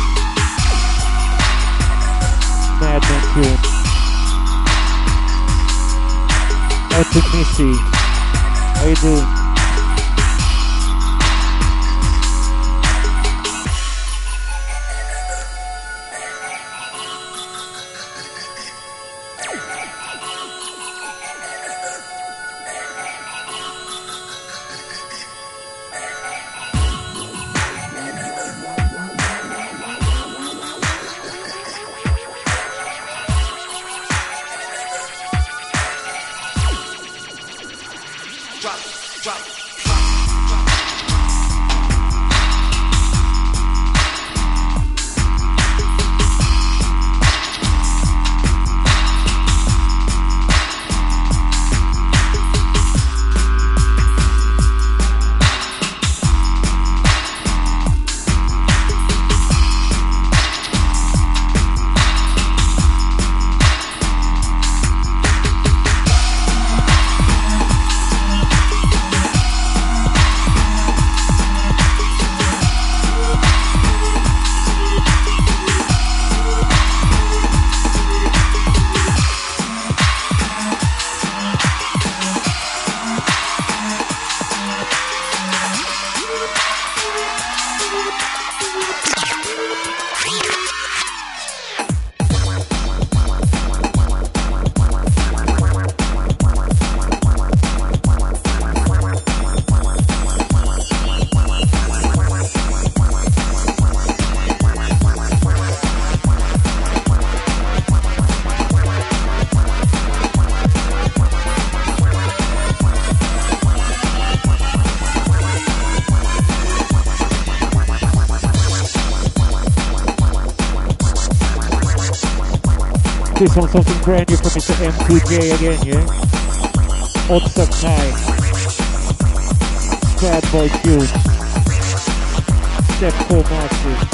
A: Madman tune. Out to Missy. How you doing? This one's something brand new from Mister M two J again, yeah? Otsak nine. Bad Boy Tune. Step four Masters.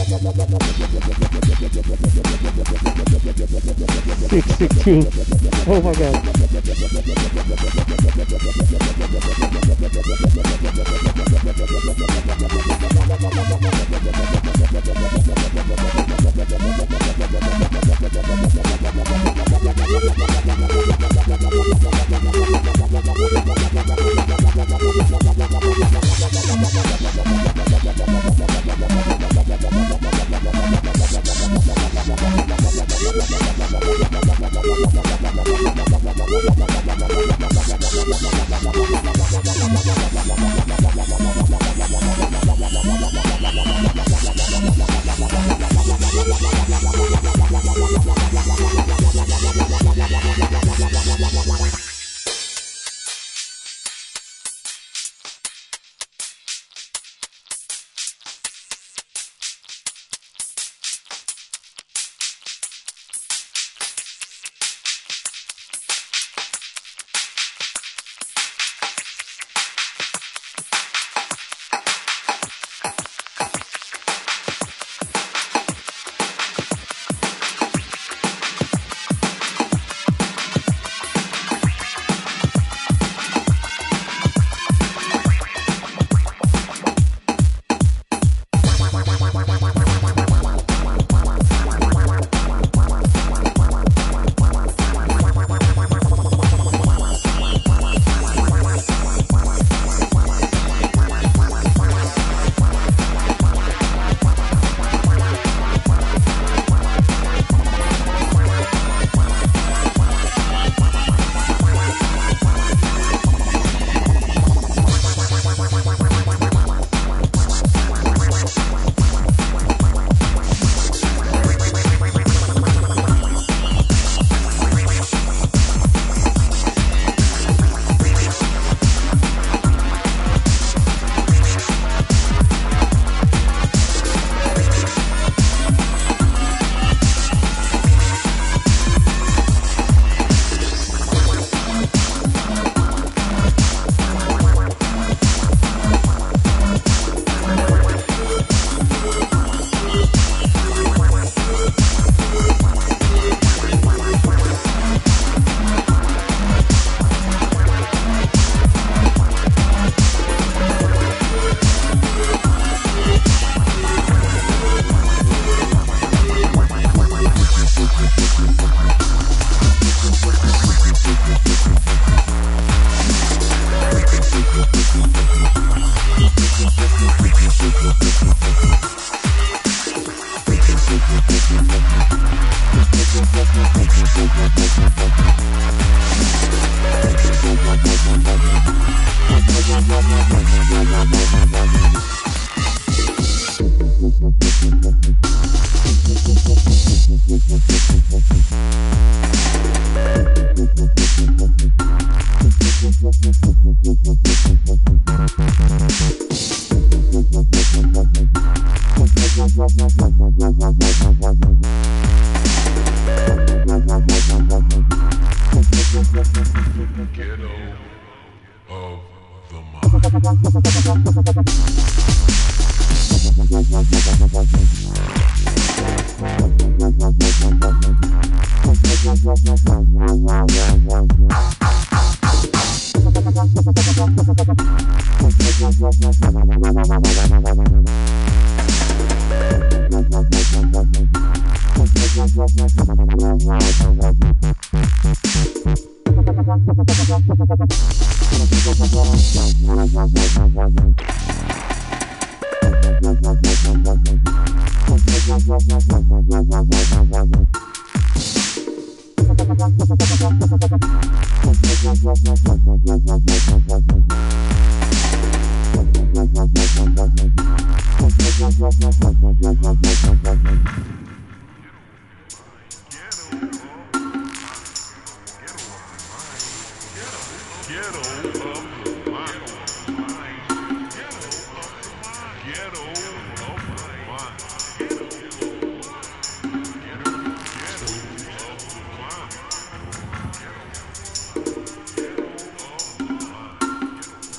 A: Sick, sick tune. Oh my god.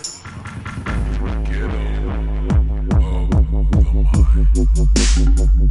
L: Ghetto of the mind.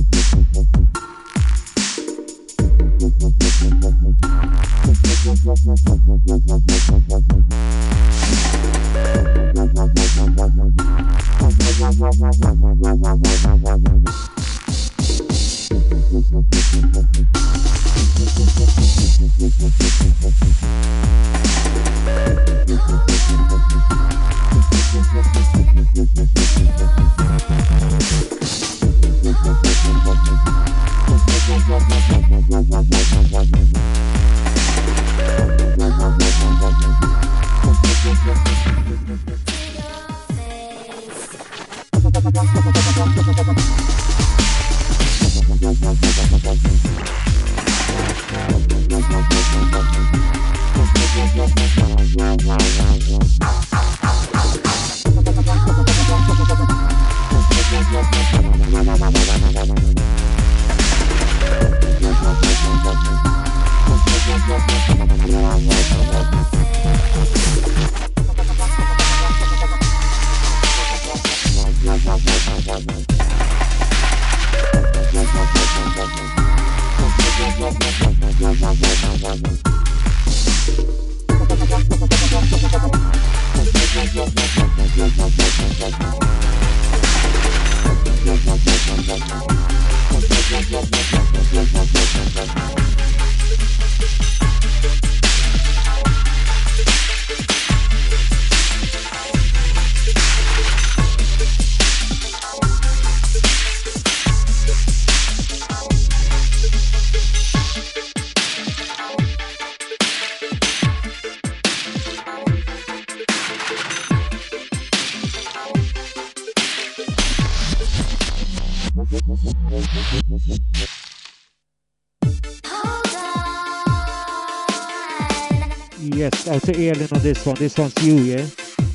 A: Yes, out to Elin on this one. This one's you, yeah?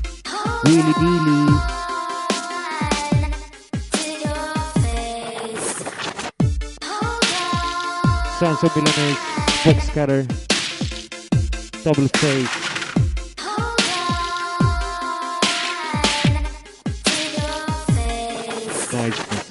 A: Wheelie Beely. Sons of Millionaires, Box Cutter, Double Face. Nice.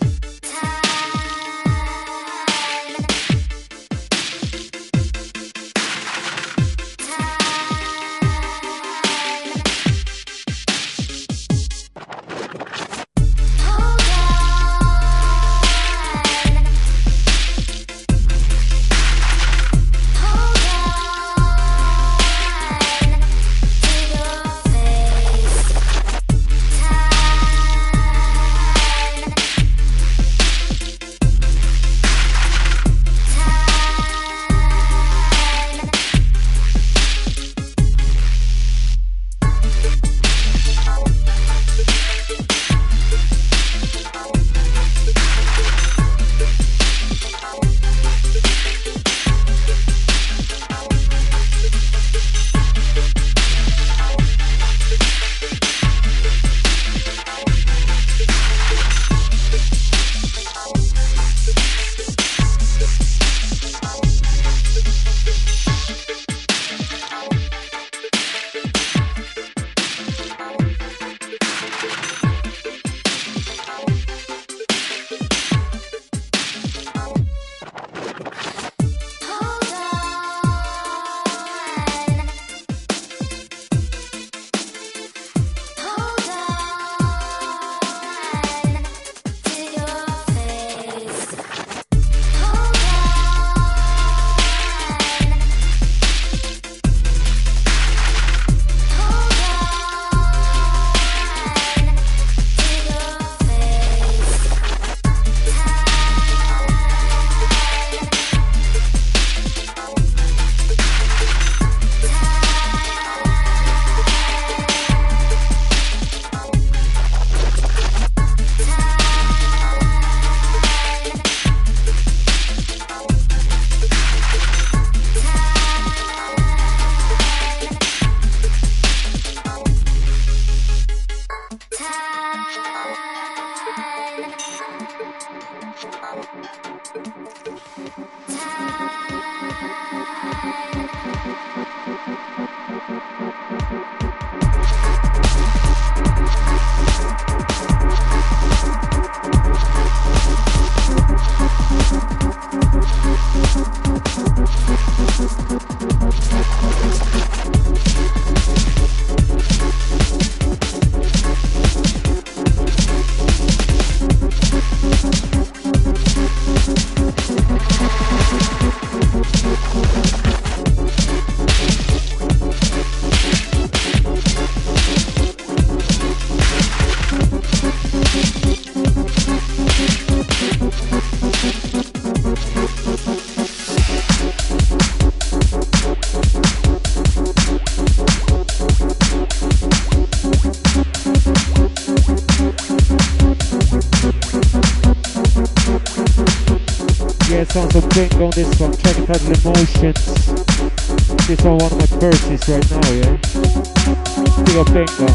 A: Yeah, sounds of Bingo on this one, track entitled Emotions. This one one of my verses right now, yeah? Big up Bingo.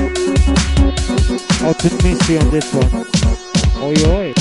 A: Out to Missy on this one. Oi oi.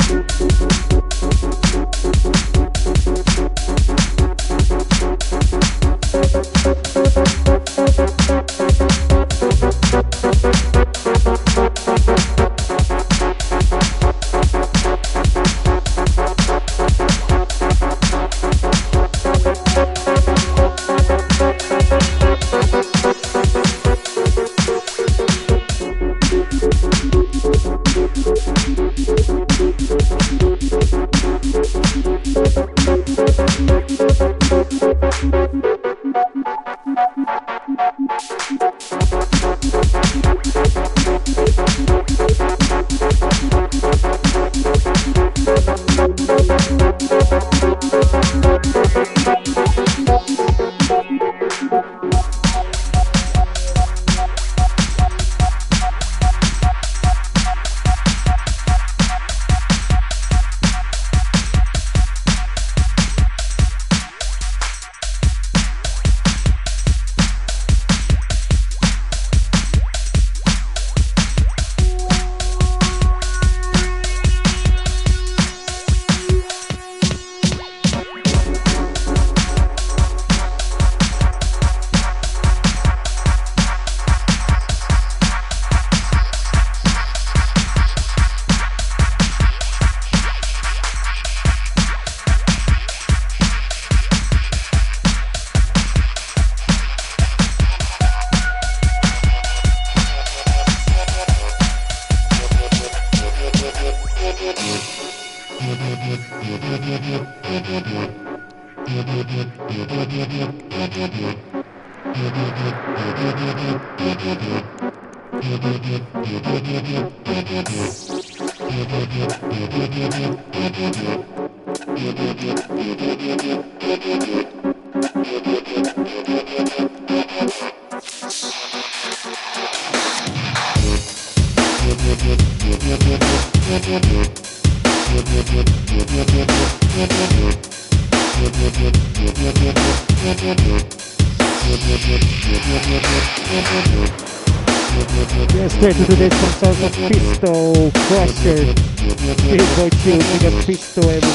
A: Yeah, straight into this one, sounds of Pisto, Crusher, Big Boy Chill, we got Pisto every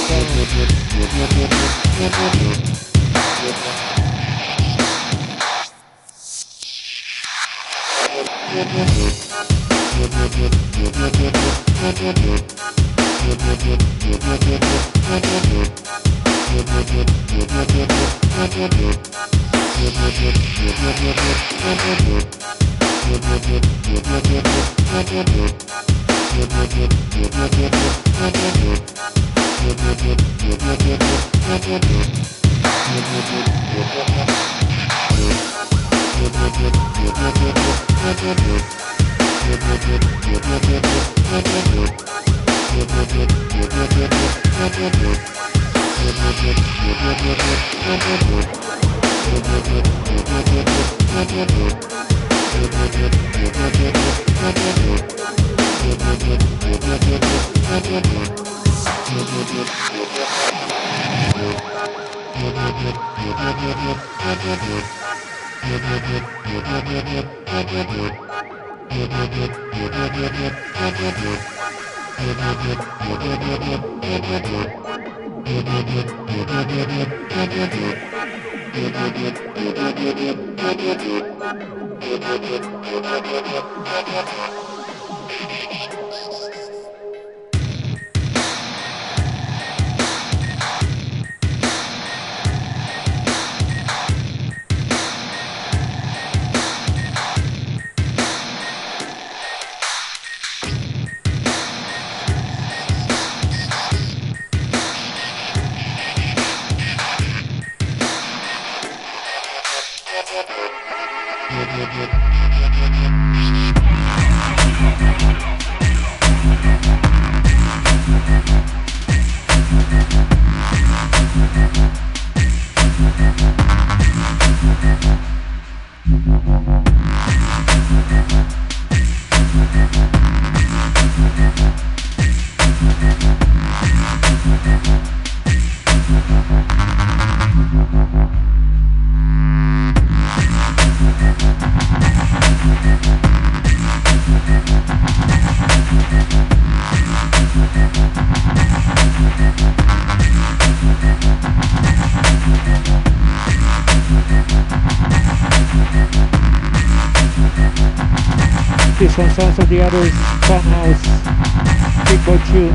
A: This one sounds of the others, Funhouse, Big Boy Tune.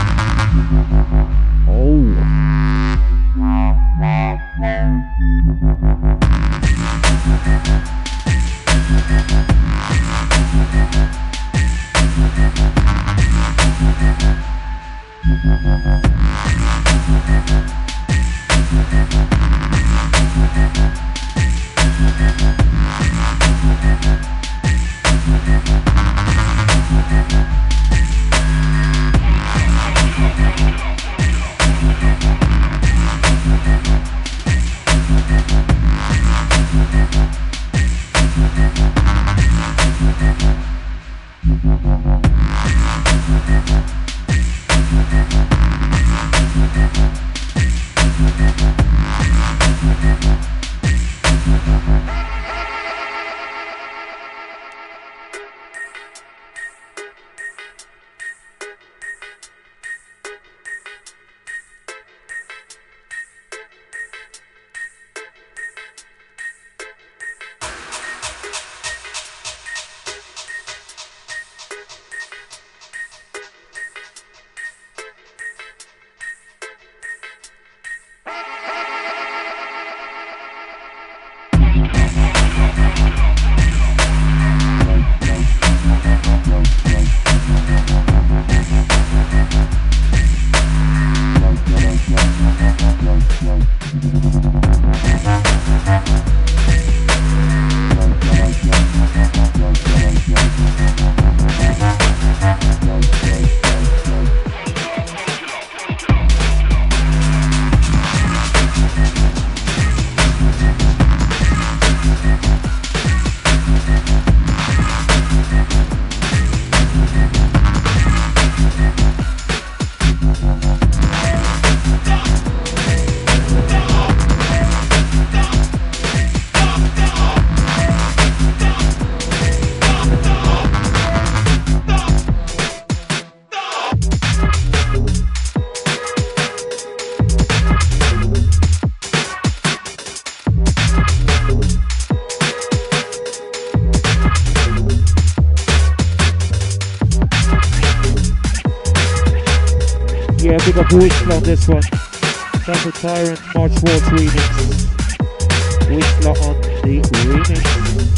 A: Oh. Yeah, big up Whistler on this one. Sample Tyrant, March Waltz remix. Whistler on the remix.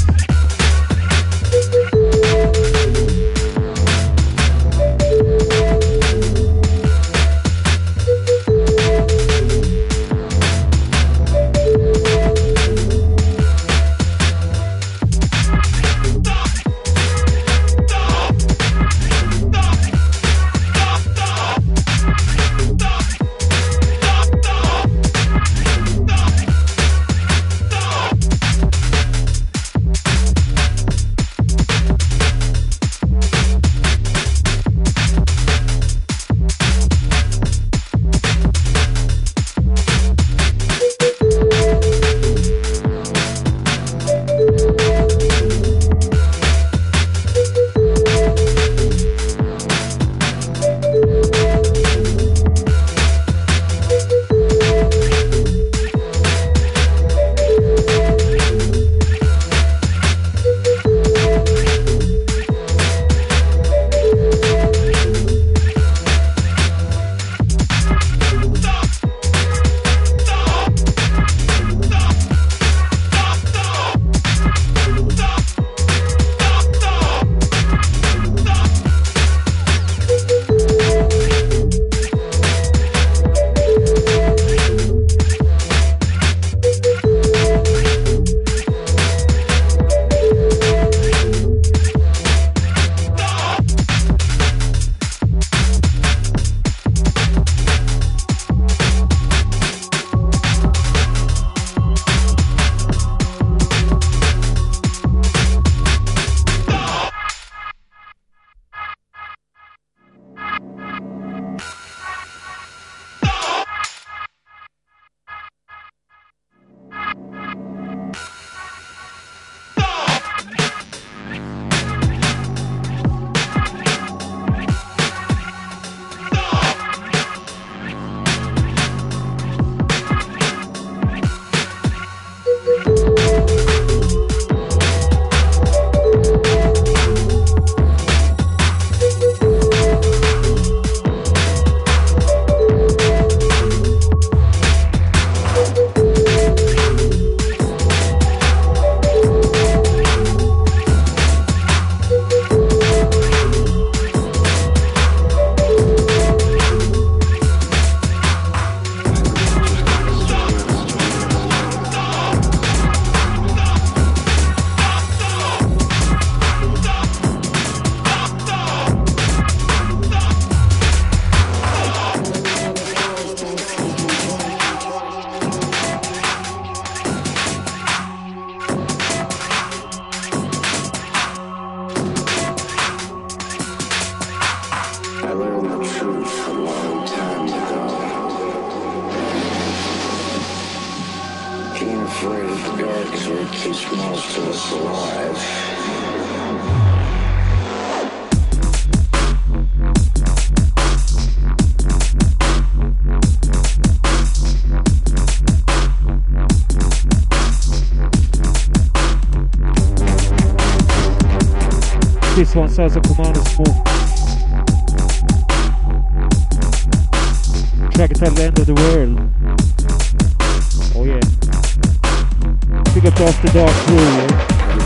J: great dark what keeps most of us alive.
A: This one sounds like Commander Smoke. Track it at the end of the world. Oh yeah. Pick up off the dark crew, yeah.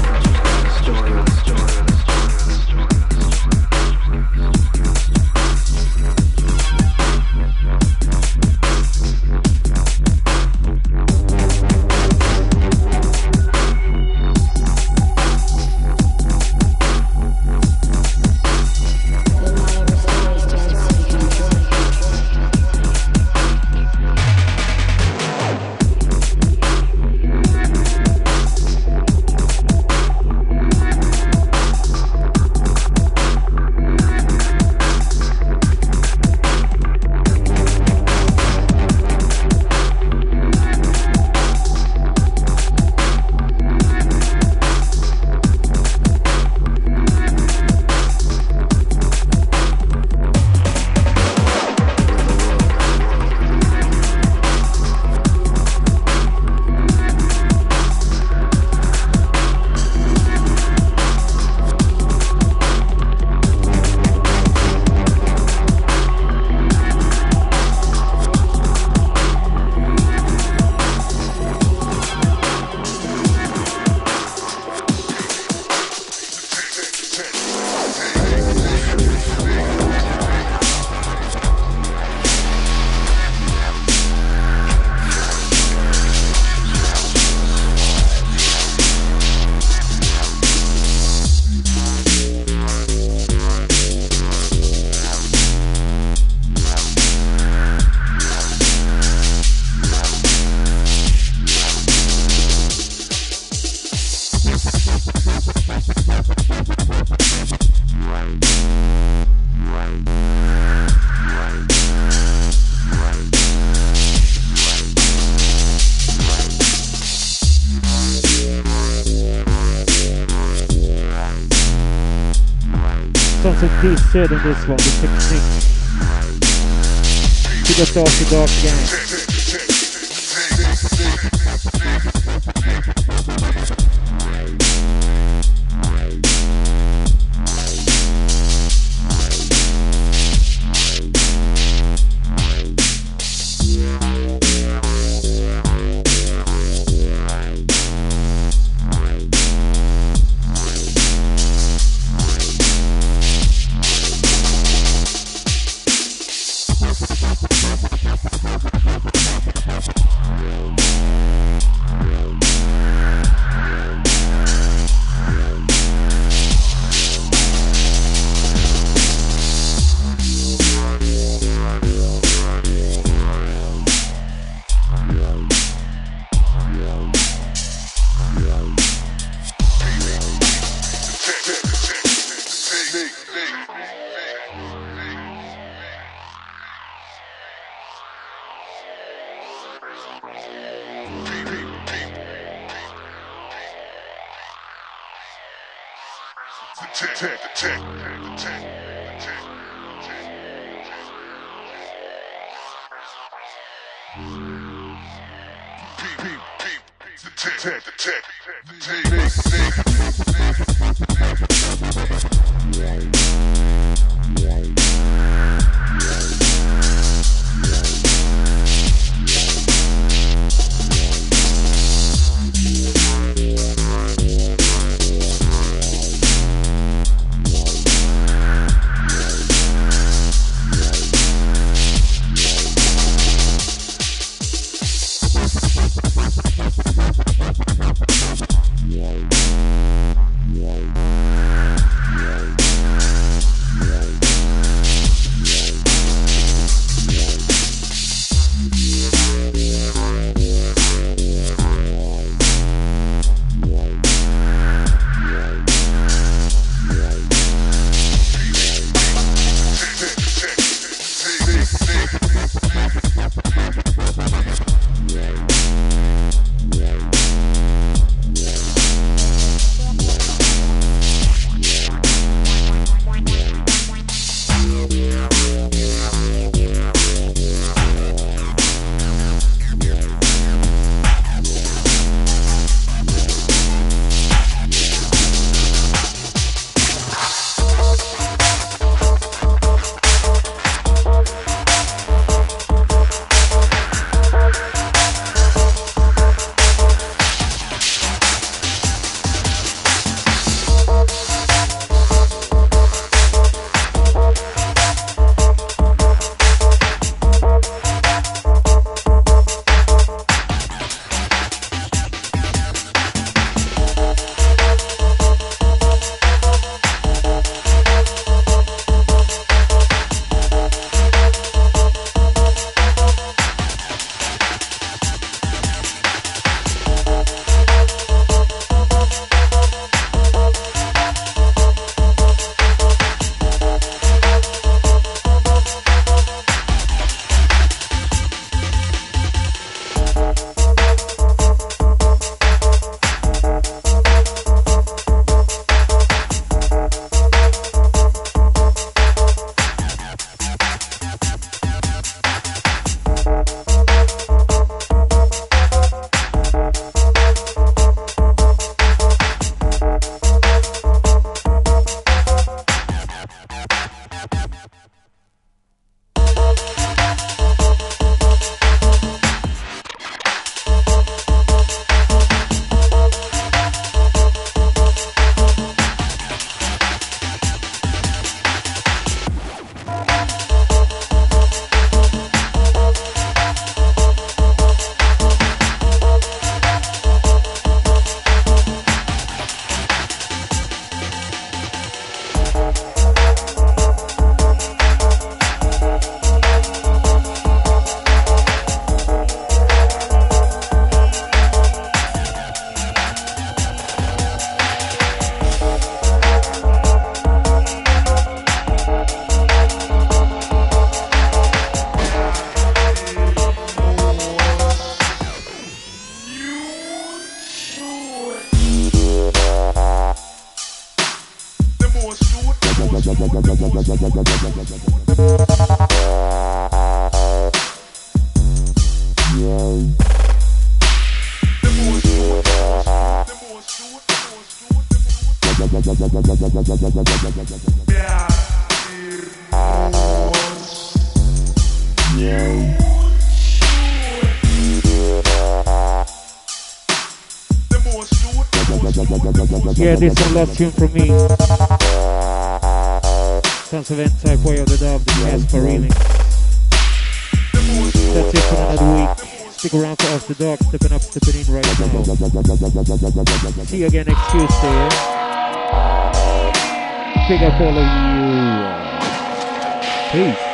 A: He said in this one, the sixteenth. He got off the dark gang. Yeah, this one last tune from me. Sons of N-Type, Way of the Dove, the Casper remix. That's it for another week. Stick around for Off the Dark, stepping up, stepping in right now. See you again next Tuesday, yeah? Big up all of you. Peace.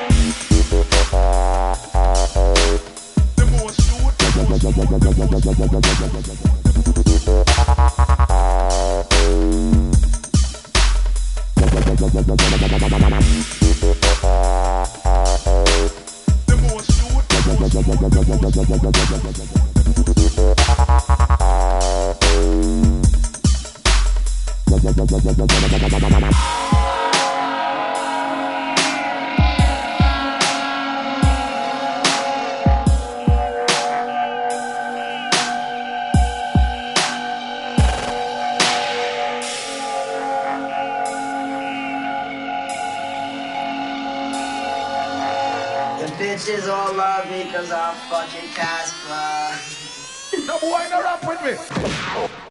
I: The bitches all love me cause I'm fucking Casper.
D: No boy, no rap with me.